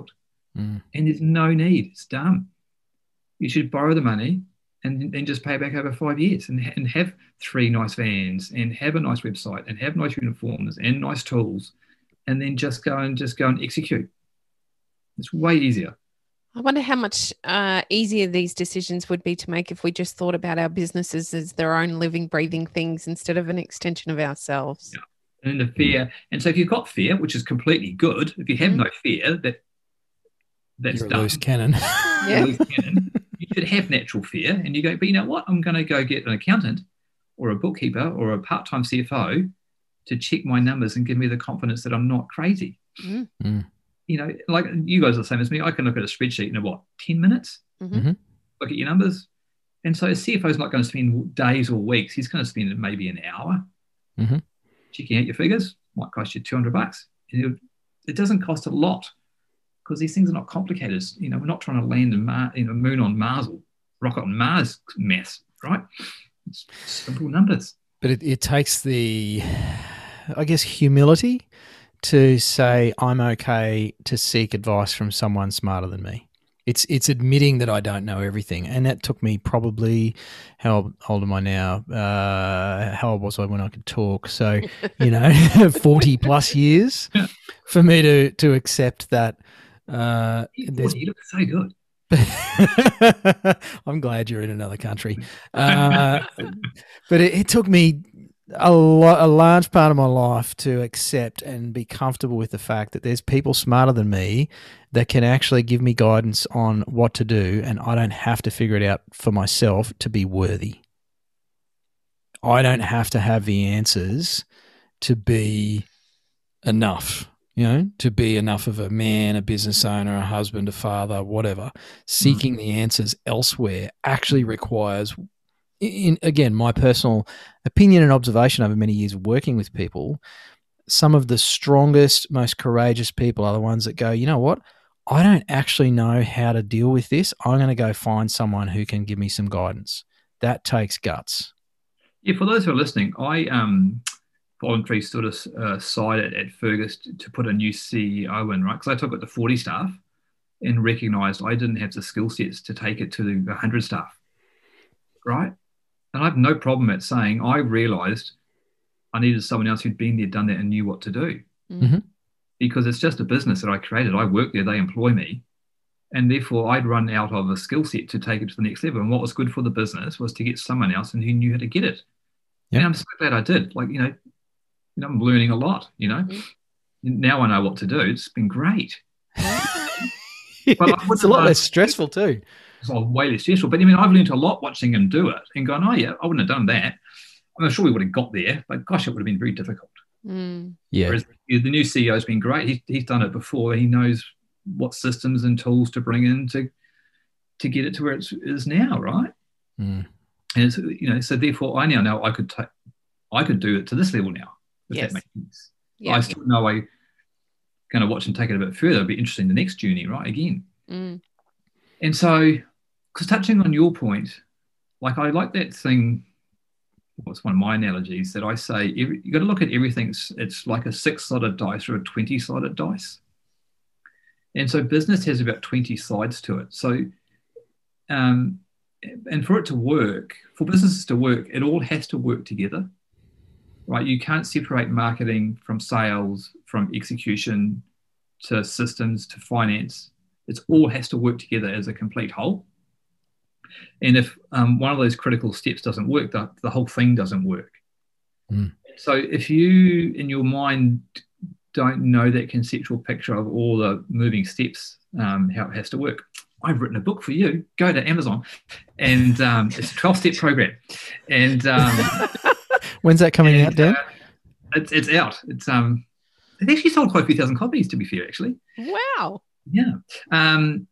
Mm. And there's no need. It's dumb. You should borrow the money and then just pay it back over five years and, and have three nice vans and have a nice website and have nice uniforms and nice tools, and then just go and just go and execute. It's way easier. I wonder how much uh, easier these decisions would be to make if we just thought about our businesses as their own living, breathing things instead of an extension of ourselves. Yeah. And the fear. And so if you've got fear, which is completely good, if you have Mm. no fear, that that's You're a done. loose cannon. Yeah. Loose cannon. You should have natural fear, and you go, but you know what? I'm going to go get an accountant or a bookkeeper or a part-time C F O to check my numbers and give me the confidence that I'm not crazy. Mm. Mm. You know, like you guys are the same as me. I can look at a spreadsheet in what, ten minutes, Mhm. Mhm. look at your numbers. And so a C F O is not going to spend days or weeks. He's going to spend maybe an hour Mhm. checking out your figures. Might cost you two hundred bucks. And it doesn't cost a lot because these things are not complicated. You know, we're not trying to land a Mar- you know, moon on Mars or rocket on Mars mess, right? It's simple numbers. But it, it takes the, I guess, humility to say I'm okay to seek advice from someone smarter than me. It's it's admitting that I don't know everything, and that took me probably, how old am I now? Uh, how old was I when I could talk? So, you know, forty plus years Yeah. for me to to accept that. Uh, there's You look so good. I'm glad you're in another country. Uh, but it, it took me a, lo- a large part of my life to accept and be comfortable with the fact that there's people smarter than me that can actually give me guidance on what to do, and I don't have to figure it out for myself to be worthy. I don't have to have the answers to be enough. You know, to be enough of a man, a business owner, a husband, a father, whatever. Seeking the answers elsewhere actually requires, in again, my personal opinion and observation over many years of working with people, some of the strongest, most courageous people are the ones that go, you know what? I don't actually know how to deal with this. I'm going to go find someone who can give me some guidance. That takes guts. Yeah, for those who are listening, I um, voluntarily stood aside at, at Fergus to, to put a new C E O in, right? Because I took it to forty staff and recognised I didn't have the skill sets to take it to the one hundred staff, right? And I have no problem at saying I realised I needed someone else who'd been there, done that, and knew what to do. Mm-hmm. Because it's just a business that I created. I work there, they employ me. And therefore, I'd run out of a skill set to take it to the next level. And what was good for the business was to get someone else and who knew how to get it. Yeah. And I'm so glad I did. Like, you know, you know, I'm learning a lot, you know. Mm-hmm. Now I know what to do. It's been great. But it's a lot less stressful too. It's way less stressful. But I mean, I've learned a lot watching him do it and going, oh, yeah, I wouldn't have done that. I'm sure we would have got there, but gosh, it would have been very difficult. Mm. Yeah. Whereas the new C E O has been great. He, he's done it before. He knows what systems and tools to bring in to to get it to where it is now, right? Mm. And it's, you know, so therefore, I now know I could take, I could do it to this level now. If Yes. that makes sense. Yeah. I still know I kind of watch and take it a bit further. It'll be interesting the next journey, right? Again, Mm. and so because touching on your point, like I like that thing. What's one of my analogies that I say? Every, you got to look at everything. It's, it's like a six-sided dice or a twenty-sided dice. And so business has about twenty sides to it. So, um, and for it to work, for businesses to work, it all has to work together, right? You can't separate marketing from sales, from execution to systems to finance. It all has to work together as a complete whole. And if um, one of those critical steps doesn't work, the, the whole thing doesn't work. Mm. So if you, in your mind, don't know that conceptual picture of all the moving steps, um, how it has to work, I've written a book for you. Go to Amazon, and um, it's a twelve-step program. And um, when's that coming and, out, Dan? Uh, it's it's out. It's um, it actually sold quite a few thousand copies, to be fair, actually. Wow. Yeah. Um,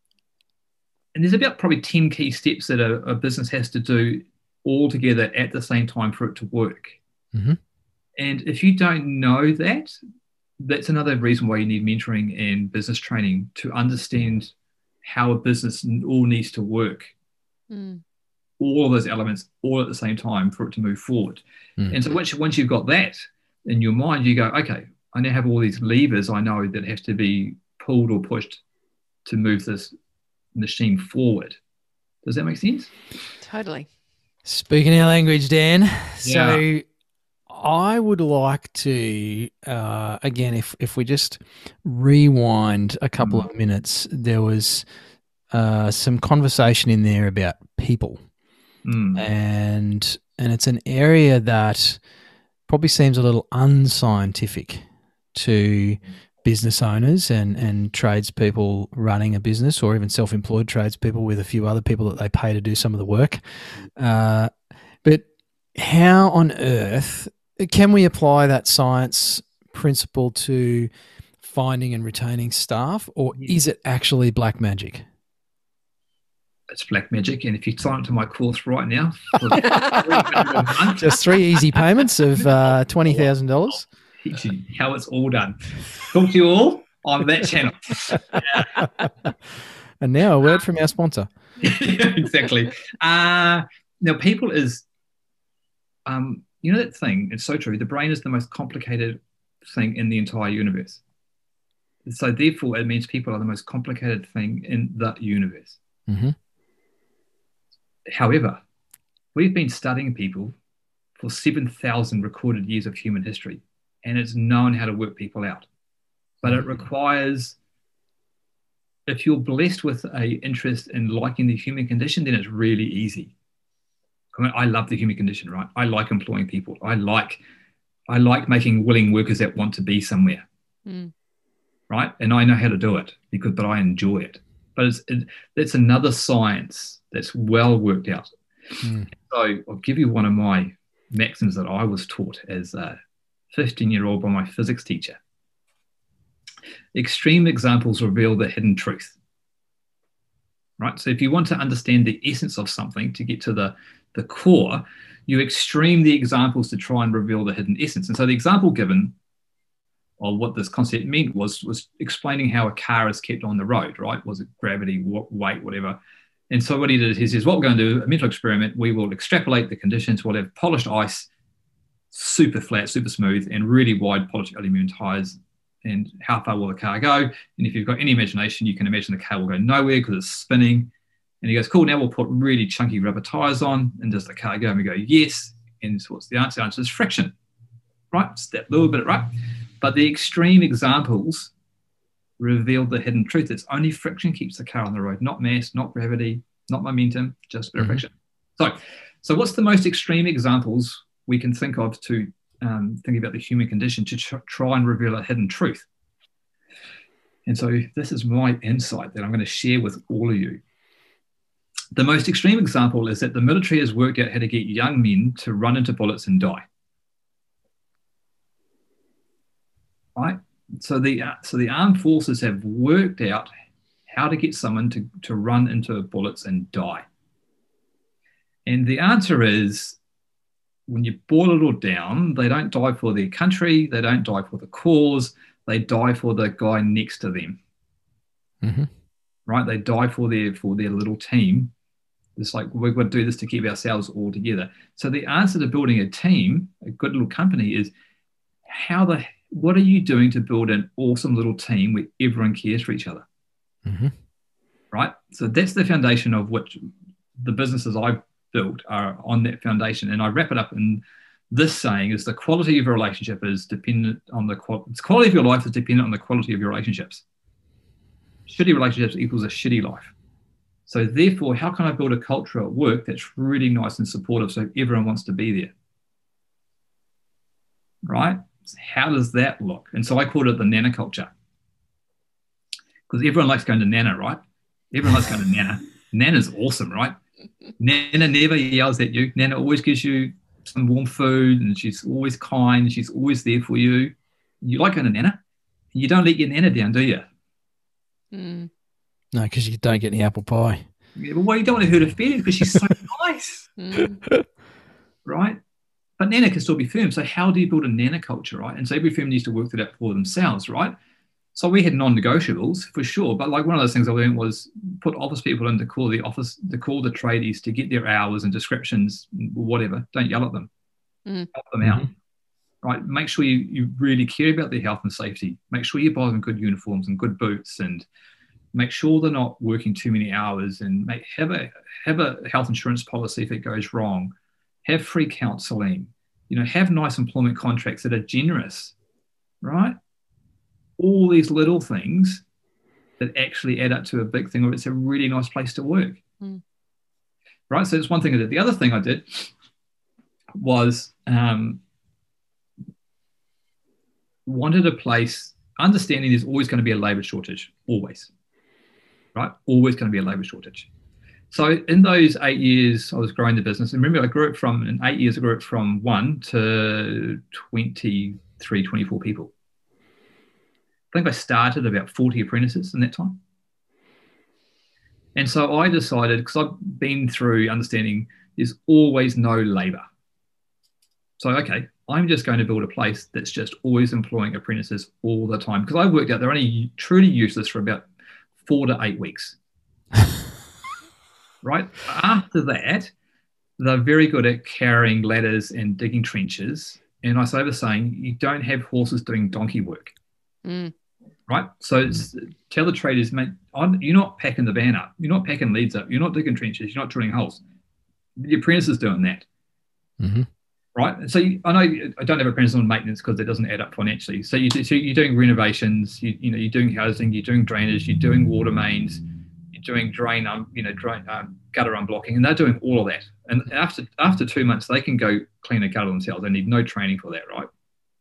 and there's about probably ten key steps that a, a business has to do all together at the same time for it to work. Mm-hmm. And if you don't know that, that's another reason why you need mentoring and business training to understand how a business all needs to work. Mm. All of those elements all at the same time for it to move forward. Mm. And so once, you, once you've got that in your mind, you go, okay, I now have all these levers I know that have to be pulled or pushed to move this machine forward. Does that make sense? Totally. Speaking our language, Dan. Yeah. So I would like to, uh, again, if, if we just rewind a couple Mm. of minutes, there was uh, some conversation in there about people. Mm. And and it's an area that probably seems a little unscientific to business owners and, and tradespeople running a business, or even self-employed tradespeople with a few other people that they pay to do some of the work. Uh, but how on earth can we apply that science principle to finding and retaining staff, or is it actually black magic? It's black magic, and if you sign up to my course right now, just three easy payments of uh, twenty thousand dollars. Teach you how it's all done. Talk to you all on that channel. And now a word from our sponsor. Exactly. Uh, now, people is, um, you know that thing, it's so true. The brain is the most complicated thing in the entire universe. So therefore, it means people are the most complicated thing in the universe. Mm-hmm. However, we've been studying people for seven thousand recorded years of human history, and it's known how to work people out. But it requires, if you're blessed with an interest in liking the human condition, then it's really easy. I mean, I love the human condition, right? I like employing people. I like, I like making willing workers that want to be somewhere, Mm. right? And I know how to do it because, but I enjoy it. But it's, it, that's another science that's well worked out. Mm. So I'll give you one of my maxims that I was taught as a fifteen-year-old by my physics teacher. Extreme examples reveal the hidden truth. Right? So if you want to understand the essence of something, to get to the, the core, you extreme the examples to try and reveal the hidden essence. And so the example given of what this concept meant was, was explaining how a car is kept on the road, right? Was it gravity, weight, whatever? And so what he did, he says, what we're going to do, a mental experiment, we will extrapolate the conditions. We'll have polished ice, super flat, super smooth, and really wide polished aluminum tires. And how far will the car go? And if you've got any imagination, you can imagine the car will go nowhere because it's spinning. And he goes, cool, now we'll put really chunky rubber tires on. And does the car go? And we go, yes. And so what's the answer? The answer is friction, right? It's that little bit, right? But the extreme examples revealed the hidden truth. It's only friction keeps the car on the road, not mass, not gravity, not momentum, just a bit of friction. So, so what's the most extreme examples we can think of to um, think about the human condition to tr- try and reveal a hidden truth? And so this is my insight that I'm going to share with all of you. The most extreme example is that the military has worked out how to get young men to run into bullets and die. Right? So the uh, so the armed forces have worked out how to get someone to, to run into bullets and die. And the answer is, when you boil it all down, they don't die for their country, they don't die for the cause, they die for the guy next to them. Mm-hmm. Right? They die for their for their little team. It's like, we've got to do this to keep ourselves all together. So the answer to building a team, a good little company, is how the what are you doing to build an awesome little team where everyone cares for each other? Mm-hmm. Right? So that's the foundation of which the businesses I've built are on that foundation. And I wrap it up in this saying is the quality of your relationship is dependent on the quality, the quality of your life is dependent on the quality of your relationships. Shitty relationships equals a shitty life. So therefore, how can I build a culture at work that's really nice and supportive so everyone wants to be there? Right? How does that look? And so I called it the Nana culture. Because everyone likes going to Nana, right? Everyone likes going to Nana. Nana's awesome, right? Nana never yells at you. Nana always gives you some warm food, and she's always kind. She's always there for you. You like going to Nana? You don't let your Nana down, do you? Mm. No, because you don't get any apple pie. Yeah, well, you don't want to hurt her feelings because she's so nice, Mm. right? But Nana can still be firm. So how do you build a Nana culture, right? And so every firm needs to work that out for themselves, right? So we had non-negotiables for sure. But like one of those things I learned was put office people in to call the office, to call the tradies to get their hours and descriptions, whatever. Don't yell at them. Mm. Help them out, right? Make sure you, you really care about their health and safety. Make sure you buy them good uniforms and good boots and Make sure they're not working too many hours, and make, have a have a health insurance policy if it goes wrong. Have free counselling. You know, have nice employment contracts that are generous, right? All these little things that actually add up to a big thing, or it's a really nice place to work, mm. right? So it's one thing I did. The other thing I did was um, wanted a place, understanding there's always going to be a labour shortage, always, right? Always going to be a labour shortage. So in those eight years I was growing the business, and remember I grew it from, in eight years I grew it from one to twenty-three, twenty-four people. I think I started about forty apprentices in that time. And so I decided, because I've been through understanding there's always no labour. So, okay, I'm just going to build a place that's just always employing apprentices all the time. Because I worked out they're only truly useless for about four to eight weeks. Right? After that, they're very good at carrying ladders and digging trenches. And I say the saying, you don't have horses doing donkey work. Mm. Right? So it's, tell the traders, mate, I'm, you're not packing the van up. You're not packing leads up. You're not digging trenches. You're not drilling holes. The apprentice is doing that. Mm-hmm. Right? So you, I know I don't have apprentices on maintenance because it doesn't add up financially. So, you, so you're doing renovations, you, you know, you're doing housing, you're doing drainage, you're doing water mains, you're doing drain, um, you know, drain, um, gutter unblocking, and they're doing all of that. And after after two months, they can go clean a gutter themselves. They need no training for that, right?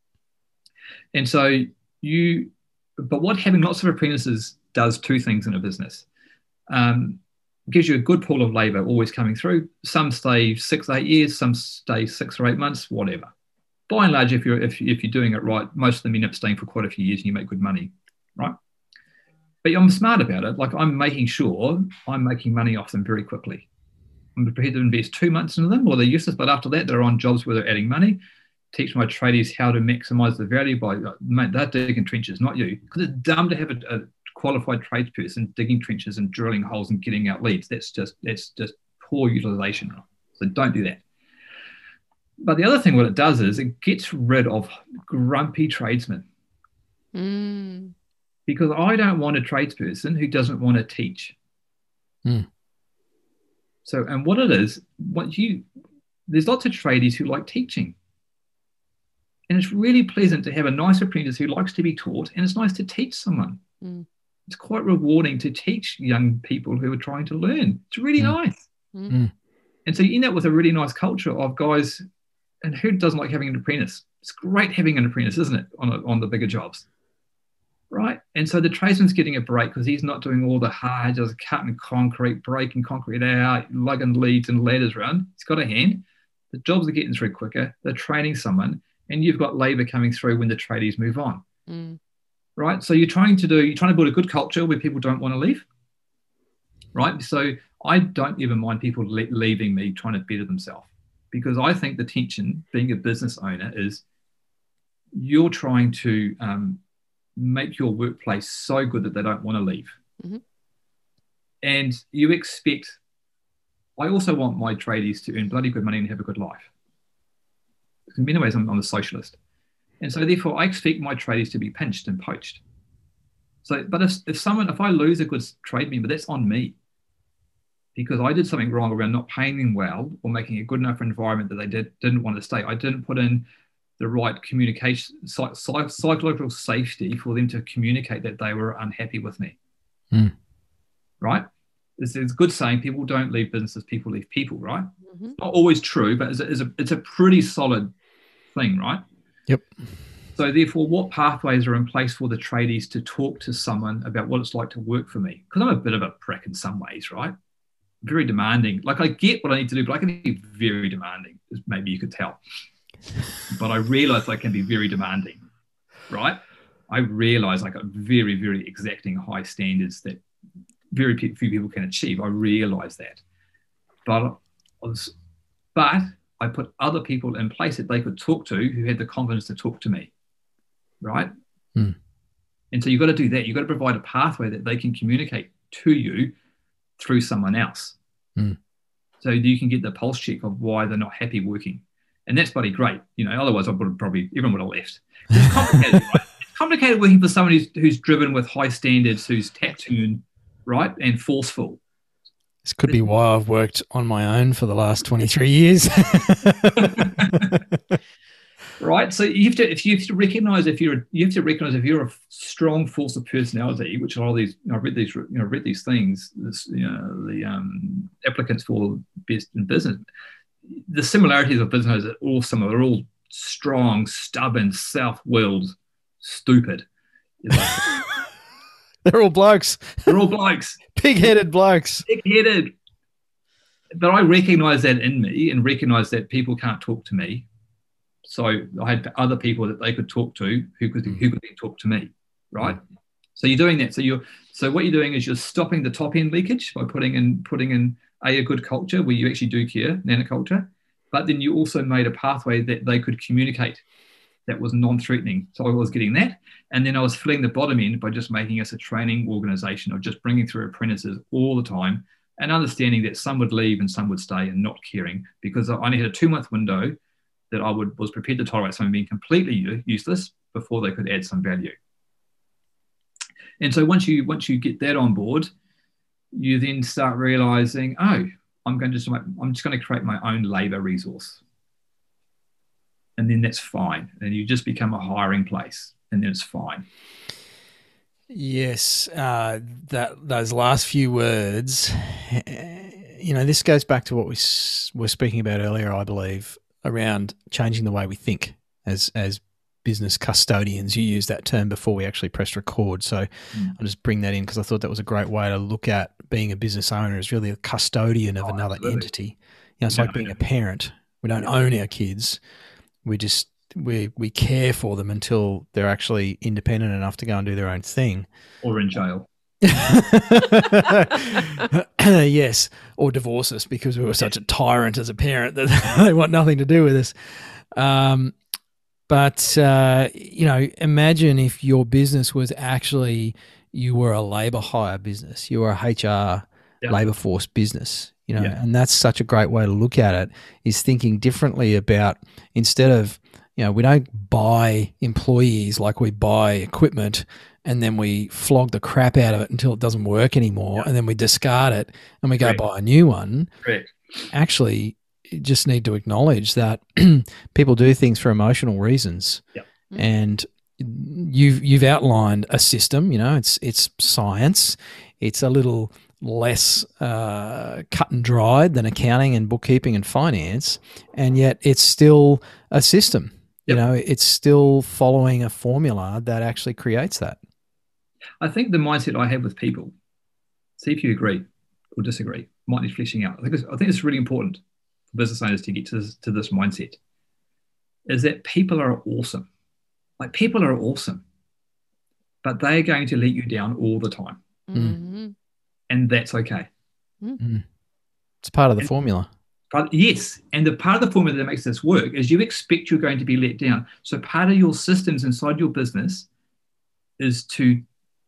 And so you, but what having lots of apprentices does two things in a business. Um, gives you a good pool of labour always coming through. Some stay six, eight years, some stay six or eight months, whatever. By and large, if you're if, if you're doing it right, most of them end up staying for quite a few years and you make good money, right? But I'm smart about it. Like, I'm making sure I'm making money off them very quickly. I'm prepared to invest two months into them, or they're useless, but after that, they're on jobs where they're adding money. Teach my tradies how to maximise the value by, mate, they're digging trenches, not you. Because it's dumb to have a, a qualified tradesperson digging trenches and drilling holes and getting out leads. That's just that's just poor utilisation. So don't do that. But the other thing what it does is it gets rid of grumpy tradesmen. Mm. Because I don't want a tradesperson who doesn't want to teach. Mm. So, and what it is, what you, there's lots of tradies who like teaching. And it's really pleasant to have a nice apprentice who likes to be taught, and it's nice to teach someone. Mm. It's quite rewarding to teach young people who are trying to learn. It's really Mm. nice. Mm. And so you end up with a really nice culture of guys, and who doesn't like having an apprentice? It's great having an apprentice, isn't it, on, a, on the bigger jobs? Right? And so the tradesman's getting a break because he's not doing all the hard, just cutting concrete, breaking concrete out, lugging leads and ladders around. He's got a hand. The jobs are getting through quicker. They're training someone, and you've got labour coming through when the tradies move on. Mm. Right? So you're trying to do, you're trying to build a good culture where people don't want to leave. Right? So I don't even mind people le- leaving me trying to better themselves, because I think the tension, being a business owner, is you're trying to um, make your workplace so good that they don't want to leave. Mm-hmm. And you expect, I also want my tradies to earn bloody good money and have a good life. In many ways, I'm, I'm a socialist. And so therefore I expect my tradies to be pinched and poached. So, but if, if someone, if I lose a good trade member, that's on me, because I did something wrong around not paying them well or making a good enough environment that they did, didn't want to stay. I didn't put in the right communication, psych, psych, psychological safety for them to communicate that they were unhappy with me. Mm. Right? It's, it's good saying people don't leave businesses, people leave people, right? Mm-hmm. Not always true, but it's a, it's a, it's a pretty solid thing, right? Yep. So therefore, what pathways are in place for the tradies to talk to someone about what it's like to work for me? Because I'm a bit of a prick in some ways, right? Very demanding. Like, I get what I need to do, but I can be very demanding, as maybe you could tell. But I realise I can be very demanding, right? I realise I got very, very exacting high standards that very few people can achieve. I realise that. But, but I put other people in place that they could talk to who had the confidence to talk to me, right? Mm. And so you've got to do that. You've got to provide a pathway that they can communicate to you through someone else. Mm. So you can get the pulse check of why they're not happy working. And that's bloody great. You know, otherwise I would have probably, everyone would have left. It's complicated, right? It's complicated working for someone who's, who's driven with high standards, who's tattooed, right, and forceful. This could be why I've worked on my own for the last twenty-three years. Right. So you have to, if you have to recognize if you're, you have to recognize if you're a strong force of personality, which a lot of these, you know, I've read these, you know, read these things, this, you know, the um, applicants for best in business, the similarities of business are all similar. They're all strong, stubborn, self-willed, stupid. They're all blokes. They're all blokes. Pig-headed blokes. Pig-headed. But I recognize that in me and recognize that people can't talk to me. So I had other people that they could talk to who could who could then talk to me, right? Mm. So you're doing that. So you're so what you're doing is you're stopping the top end leakage by putting in putting in a, a good culture where you actually do care, nanoculture, but then you also made a pathway that they could communicate that was non-threatening. So I was getting that, and then I was filling the bottom end by just making us a training organization of just bringing through apprentices all the time and understanding that some would leave and some would stay and not caring because I only had a two-month window that I would was prepared to tolerate someone being completely useless before they could add some value. And so once you once you get that on board, you then start realizing, oh, I'm going to just I'm just going to create my own labor resource, and then that's fine. And you just become a hiring place, and then it's fine. Yes, uh, that those last few words, you know, this goes back to what we s- were speaking about earlier, I believe, around changing the way we think as as business custodians. You used that term before we actually pressed record, so mm. I'll just bring that in because I thought that was a great way to look at being a business owner as really a custodian of oh, another absolutely. entity. You know, it's yeah, like being yeah. a parent. We don't own our kids. We just we we care for them until they're actually independent enough to go and do their own thing. Or in jail. Yes, or divorce us because we were such a tyrant as a parent that they want nothing to do with us. Um, but, uh, you know, imagine if your business was actually, you were a labour hire business, you were a H R yeah. labour force business, you know, yeah. and that's such a great way to look at it, is thinking differently about, instead of, you know, we don't buy employees like we buy equipment and then we flog the crap out of it until it doesn't work anymore, yep. and then we discard it and we go Correct. buy a new one. Correct. Actually, you just need to acknowledge that people do things for emotional reasons. Yep. And you've you've outlined a system. You know, it's it's science. It's a little less uh, cut and dried than accounting and bookkeeping and finance, and yet it's still a system. Yep. You know, it's still following a formula that actually creates that. I think the mindset I have with people, see if you agree or disagree, might need fleshing out. I think it's, I think it's really important for business owners to get to this, to this mindset, is that people are awesome. Like, people are awesome, but they're going to let you down all the time. Mm-hmm. And that's okay. Mm. It's part of the and, formula. But yes, and the part of the formula that makes this work is you expect you're going to be let down. So part of your systems inside your business is to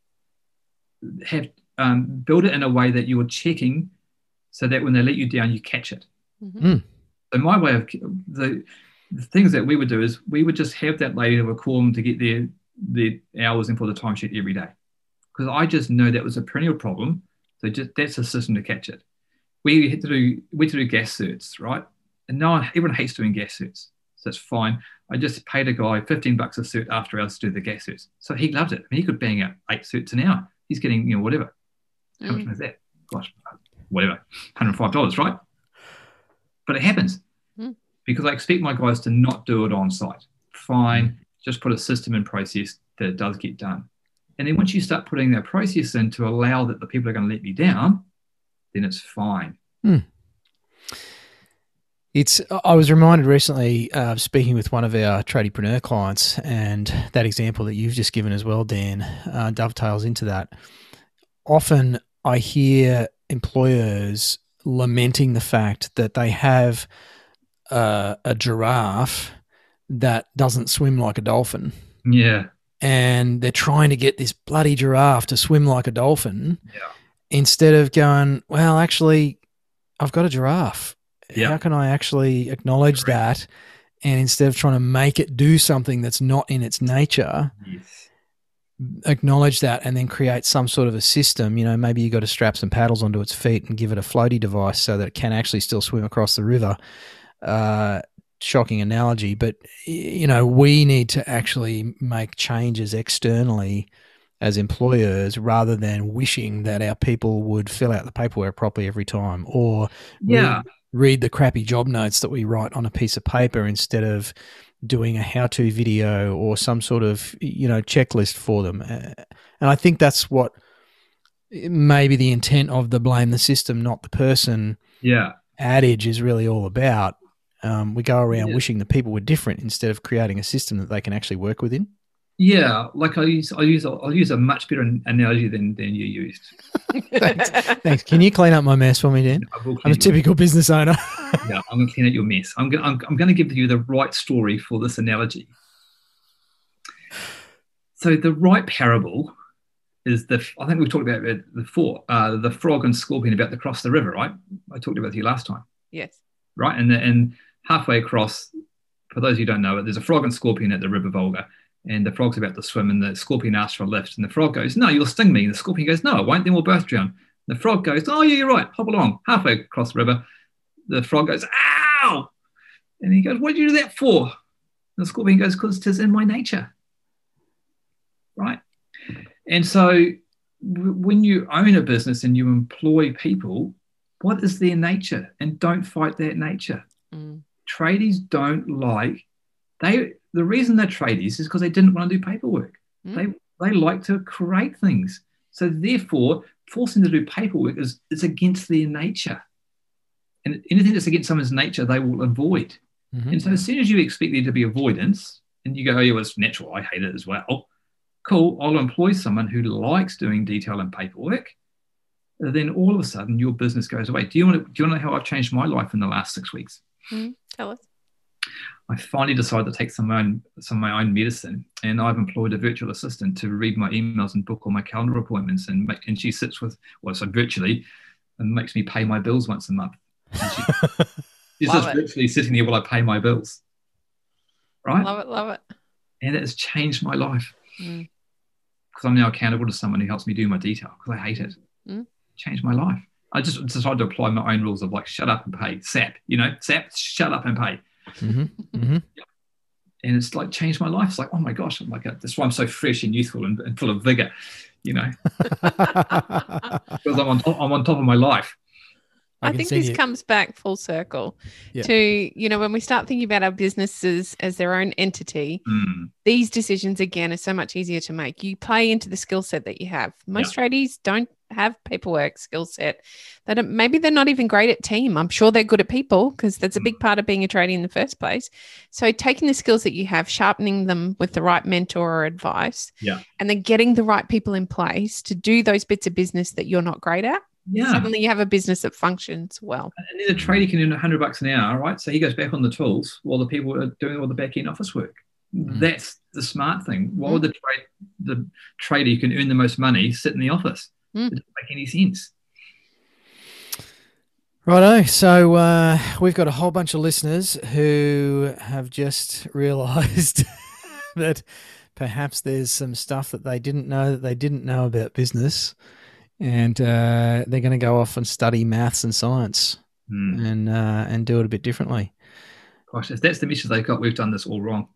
have um, build it in a way that you're checking, so that when they let you down, you catch it. Mm-hmm. So my way of the, the things that we would do is we would just have that lady that would call them to get their their hours in for the timesheet every day, because I just know that was a perennial problem. So just that's a system to catch it. We had to do we had to do gas certs, right? And no one, everyone hates doing gas certs, so it's fine. I just paid a guy fifteen bucks a cert after hours to do the gas certs, so he loved it. I mean, he could bang out eight certs an hour. He's getting, you know, whatever. How mm. much is that? Gosh, whatever, one hundred five dollars, right? But it happens mm. because I expect my guys to not do it on site. Fine, just put a system in process that it does get done. And then once you start putting that process in to allow that the people are going to let me down, then it's fine. Mm. It's. I was reminded recently, uh, speaking with one of our tradiepreneur clients, and that example that you've just given as well, Dan, uh, dovetails into that. Often I hear employers lamenting the fact that they have uh, a giraffe that doesn't swim like a dolphin. Yeah. And they're trying to get this bloody giraffe to swim like a dolphin, yeah. instead of going, well, actually, I've got a giraffe. Yeah. How can I actually acknowledge Correct. that? And instead of trying to make it do something that's not in its nature, yes. acknowledge that and then create some sort of a system. You know, maybe you got to strap some paddles onto its feet and give it a floaty device so that it can actually still swim across the river. Uh, shocking analogy, but you know, we need to actually make changes externally as employers rather than wishing that our people would fill out the paperwork properly every time, or Yeah. read, read the crappy job notes that we write on a piece of paper instead of doing a how-to video or some sort of, you know, checklist for them. Uh, and I think that's what maybe the intent of the blame the system, not the person Yeah. adage is really all about. Um, we go around Yeah. wishing the people were different instead of creating a system that they can actually work within. Yeah, like I use, I use, I'll use a much better analogy than than you used. Thanks. Thanks. Can you clean up my mess for me, Dan? I will I'm a clean your- typical business owner. Yeah, I'm gonna clean out your mess. I'm gonna, I'm, I'm gonna give you the right story for this analogy. So the right parable is the, I think we've talked about it before, uh, the frog and scorpion about to cross the river, right? I talked about it to you last time, Yes. right? And the, and halfway across, for those who don't know it, there's a frog and scorpion at the River Volga, and the frog's about to swim, and the scorpion asks for a lift, and the frog goes, "No, you'll sting me." And the scorpion goes, "No, I won't, then we'll both drown." The frog goes, "Oh, yeah, you're right, hop along." Halfway across the river, the frog goes, "Ow!" And he goes, "What did you do that for?" And the scorpion goes, "Because it is in my nature." Right? And so w- when you own a business and you employ people, what is their nature? And don't fight that nature. Mm. Tradies don't like, they the reason they're tradies is because they didn't want to do paperwork. Mm. They they like to create things. So therefore, forcing them to do paperwork is, is against their nature. And anything that's against someone's nature, they will avoid. Mhm. And so as soon as you expect there to be avoidance, and you go, "Oh, yeah, well, it's natural, I hate it as well." Cool, I'll employ someone who likes doing detail and paperwork. Then all of a sudden your business goes away. Do you want to, do you want to know how I've changed my life in the last six weeks? Mm. Tell us. I finally decided to take some of my own, some of my own medicine, and I've employed a virtual assistant to read my emails and book all my calendar appointments, and make, and she sits with, well, so virtually, and makes me pay my bills once a month. And she, she's Love just it. virtually sitting there while I pay my bills, right? Love it. Love it. And it has changed my life Mm. because I'm now accountable to someone who helps me do my detail because I hate it. Mm. Changed my life. I just decided to apply my own rules of like, shut up and pay. S A P, you know, S A P, shut up and pay. Mhm. Mhm. And it's like changed my life. It's like, oh my gosh, I'm like, a, that's why I'm so fresh and youthful and, and full of vigor, you know, because I'm on top, I'm on top of my life. I, can think send this you- comes back full circle Yeah. to, you know, when we start thinking about our businesses as their own entity, Mm, these decisions again are so much easier to make. You play into the skill set that you have. Most tradies don't have paperwork skill set. They don't, maybe they're not even great at team. I'm sure they're good at people because that's a big part of being a tradie in the first place. So taking the skills that you have, sharpening them with the right mentor or advice, Yeah. and then getting the right people in place to do those bits of business that you're not great at. yeah. Suddenly you have a business that functions well. And then the trader can earn one hundred bucks an hour, right? So he goes back on the tools while the people are doing all the back end office work. Mm. That's the smart thing. Why would the trade, the trader who can earn the most money sit in the office? Mm. It doesn't make any sense. Righto. So uh, we've got a whole bunch of listeners who have just realised that perhaps there's some stuff that they didn't know that they didn't know about business, and uh, they're going to go off and study maths and science Mm. and uh, and do it a bit differently. Gosh, if that's the message they've got, we've done this all wrong.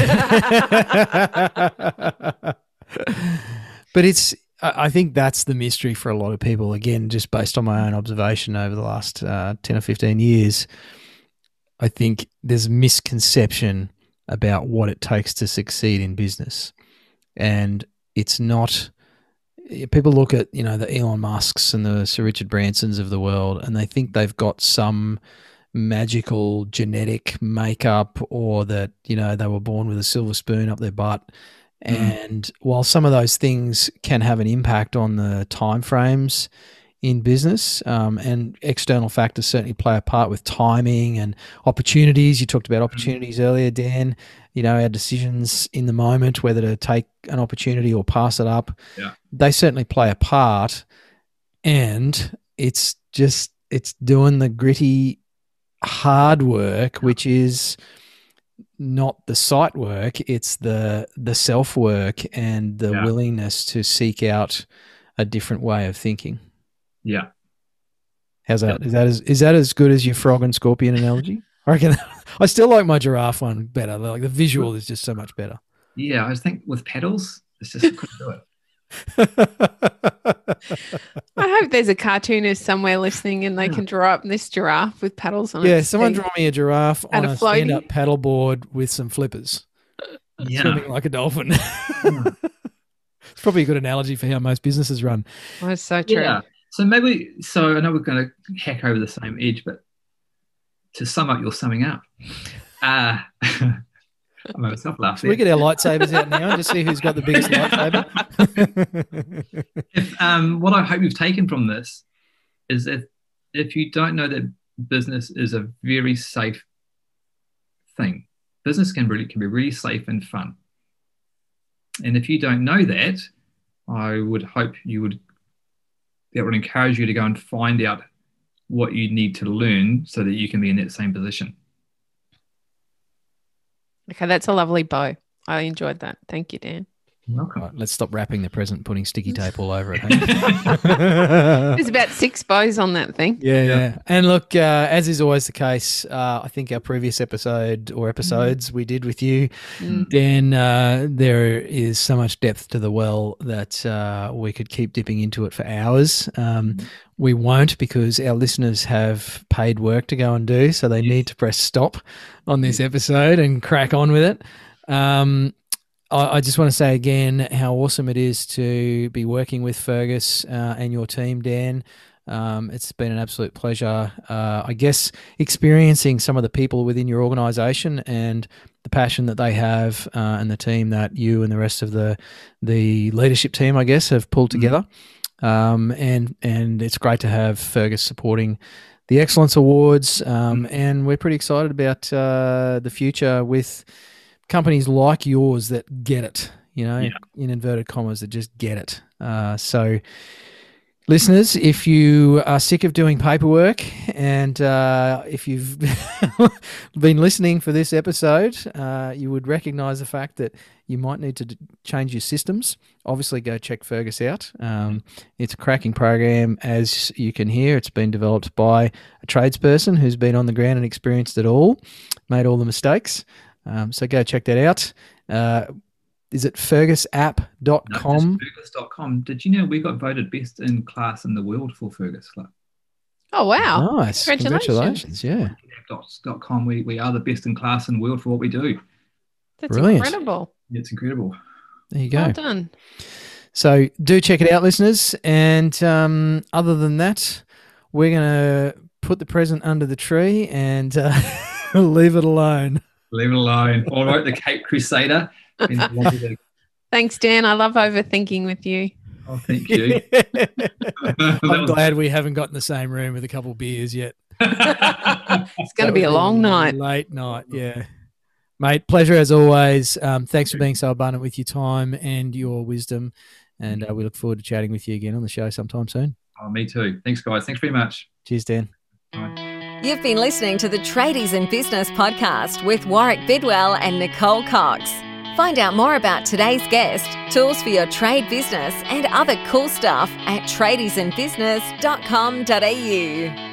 But it's, I I think that's the mystery for a lot of people. Again, just based on my own observation over the last uh, ten or fifteen years, I think there's misconception about what it takes to succeed in business. And it's not, people look at, you know, the Elon Musks and the Sir Richard Bransons of the world, and they think they've got some magical genetic makeup, or that, you know, they were born with a silver spoon up their butt. Mm. And while some of those things can have an impact on the timeframes in business, um, and external factors certainly play a part with timing and opportunities. You talked about opportunities earlier, Dan. You know, our decisions in the moment, whether to take an opportunity or pass it up, Yeah. they certainly play a part. And it's just, it's doing the gritty, hard work, which is not the site work, it's the the self work and the Yeah. willingness to seek out a different way of thinking. Yeah. How's that? Is that as is that as good as your frog and scorpion analogy? I reckon. I still like my giraffe one better. Like the visual is just so much better. Yeah. I think with pedals, it's just I couldn't do it. I hope there's a cartoonist somewhere listening and they Yeah. can draw up this giraffe with paddles on it. Yeah, someone draw me a giraffe And on a a floaty. stand-up paddleboard with some flippers, Yeah. swimming like a dolphin. Yeah. It's probably a good analogy for how most businesses run. That's so true. Yeah. So maybe, so I know we're going to hack over the same edge, but to sum up your summing up, uh, I made myself laugh Should we there. get our lightsabers out now and just see who's got the biggest lightsaber? If, um, what I hope you've taken from this is that if you don't know that business is a very safe thing, business can really can be really safe and fun. And if you don't know that, I would hope you would that would encourage you to go and find out what you need to learn so that you can be in that same position. Okay, that's a lovely bow. I enjoyed that. Thank you, Dan. You're welcome. Right, let's stop wrapping the present and putting sticky tape all over it. There's Hey? about six bows on that thing. Yeah, yeah. And look, uh, as is always the case, uh, I think our previous episode or episodes we did with you, Mm. Dan, uh, there is so much depth to the well that uh, we could keep dipping into it for hours. Um, we won't because our listeners have paid work to go and do, so they Yes. need to press stop on this episode and crack on with it. Um, I, I just want to say again how awesome it is to be working with Fergus uh, and your team, Dan. Um, it's been an absolute pleasure, uh, I guess, experiencing some of the people within your organisation and the passion that they have uh, and the team that you and the rest of the the leadership team, I guess, have pulled together. Um, and and it's great to have Fergus supporting the Excellence Awards, um, and we're pretty excited about uh, the future with companies like yours that get it, you know, Yeah. in inverted commas, that just get it. Uh, so, listeners, if you are sick of doing paperwork and uh, if you've been listening for this episode, uh, you would recognise the fact that you might need to d- change your systems. Obviously, go check Fergus out. Um, it's a cracking program, as you can hear. It's been developed by a tradesperson who's been on the ground and experienced it all, made all the mistakes. Um, so go check that out. Uh, is it fergus app dot com? No, Fergus dot com. Did you know we got voted best in class in the world for Fergus Club? Oh, wow. Nice. Congratulations. Congratulations. Yeah. dot com. We, we are the best in class in the world for what we do. That's Brilliant. incredible. It's incredible. There you go. Well done. So do check it out, listeners. And um, other than that, we're going to put the present under the tree and uh, leave it alone. Leave it alone. All right, the Cape Crusader. Been lovely to- Thanks, Dan. I love overthinking with you. Oh, thank you. I'm glad we haven't got in the same room with a couple of beers yet. It's going to be a long night. Late night, yeah. Mate, pleasure as always. Um, thanks for being so abundant with your time and your wisdom. And uh, we look forward to chatting with you again on the show sometime soon. Oh, me too. Thanks, guys. Thanks very much. Cheers, Dan. Bye. You've been listening to the Tradies in Business podcast with Warwick Bidwell and Nicole Cox. Find out more about today's guest, tools for your trade business, and other cool stuff at tradies in business dot com dot a u.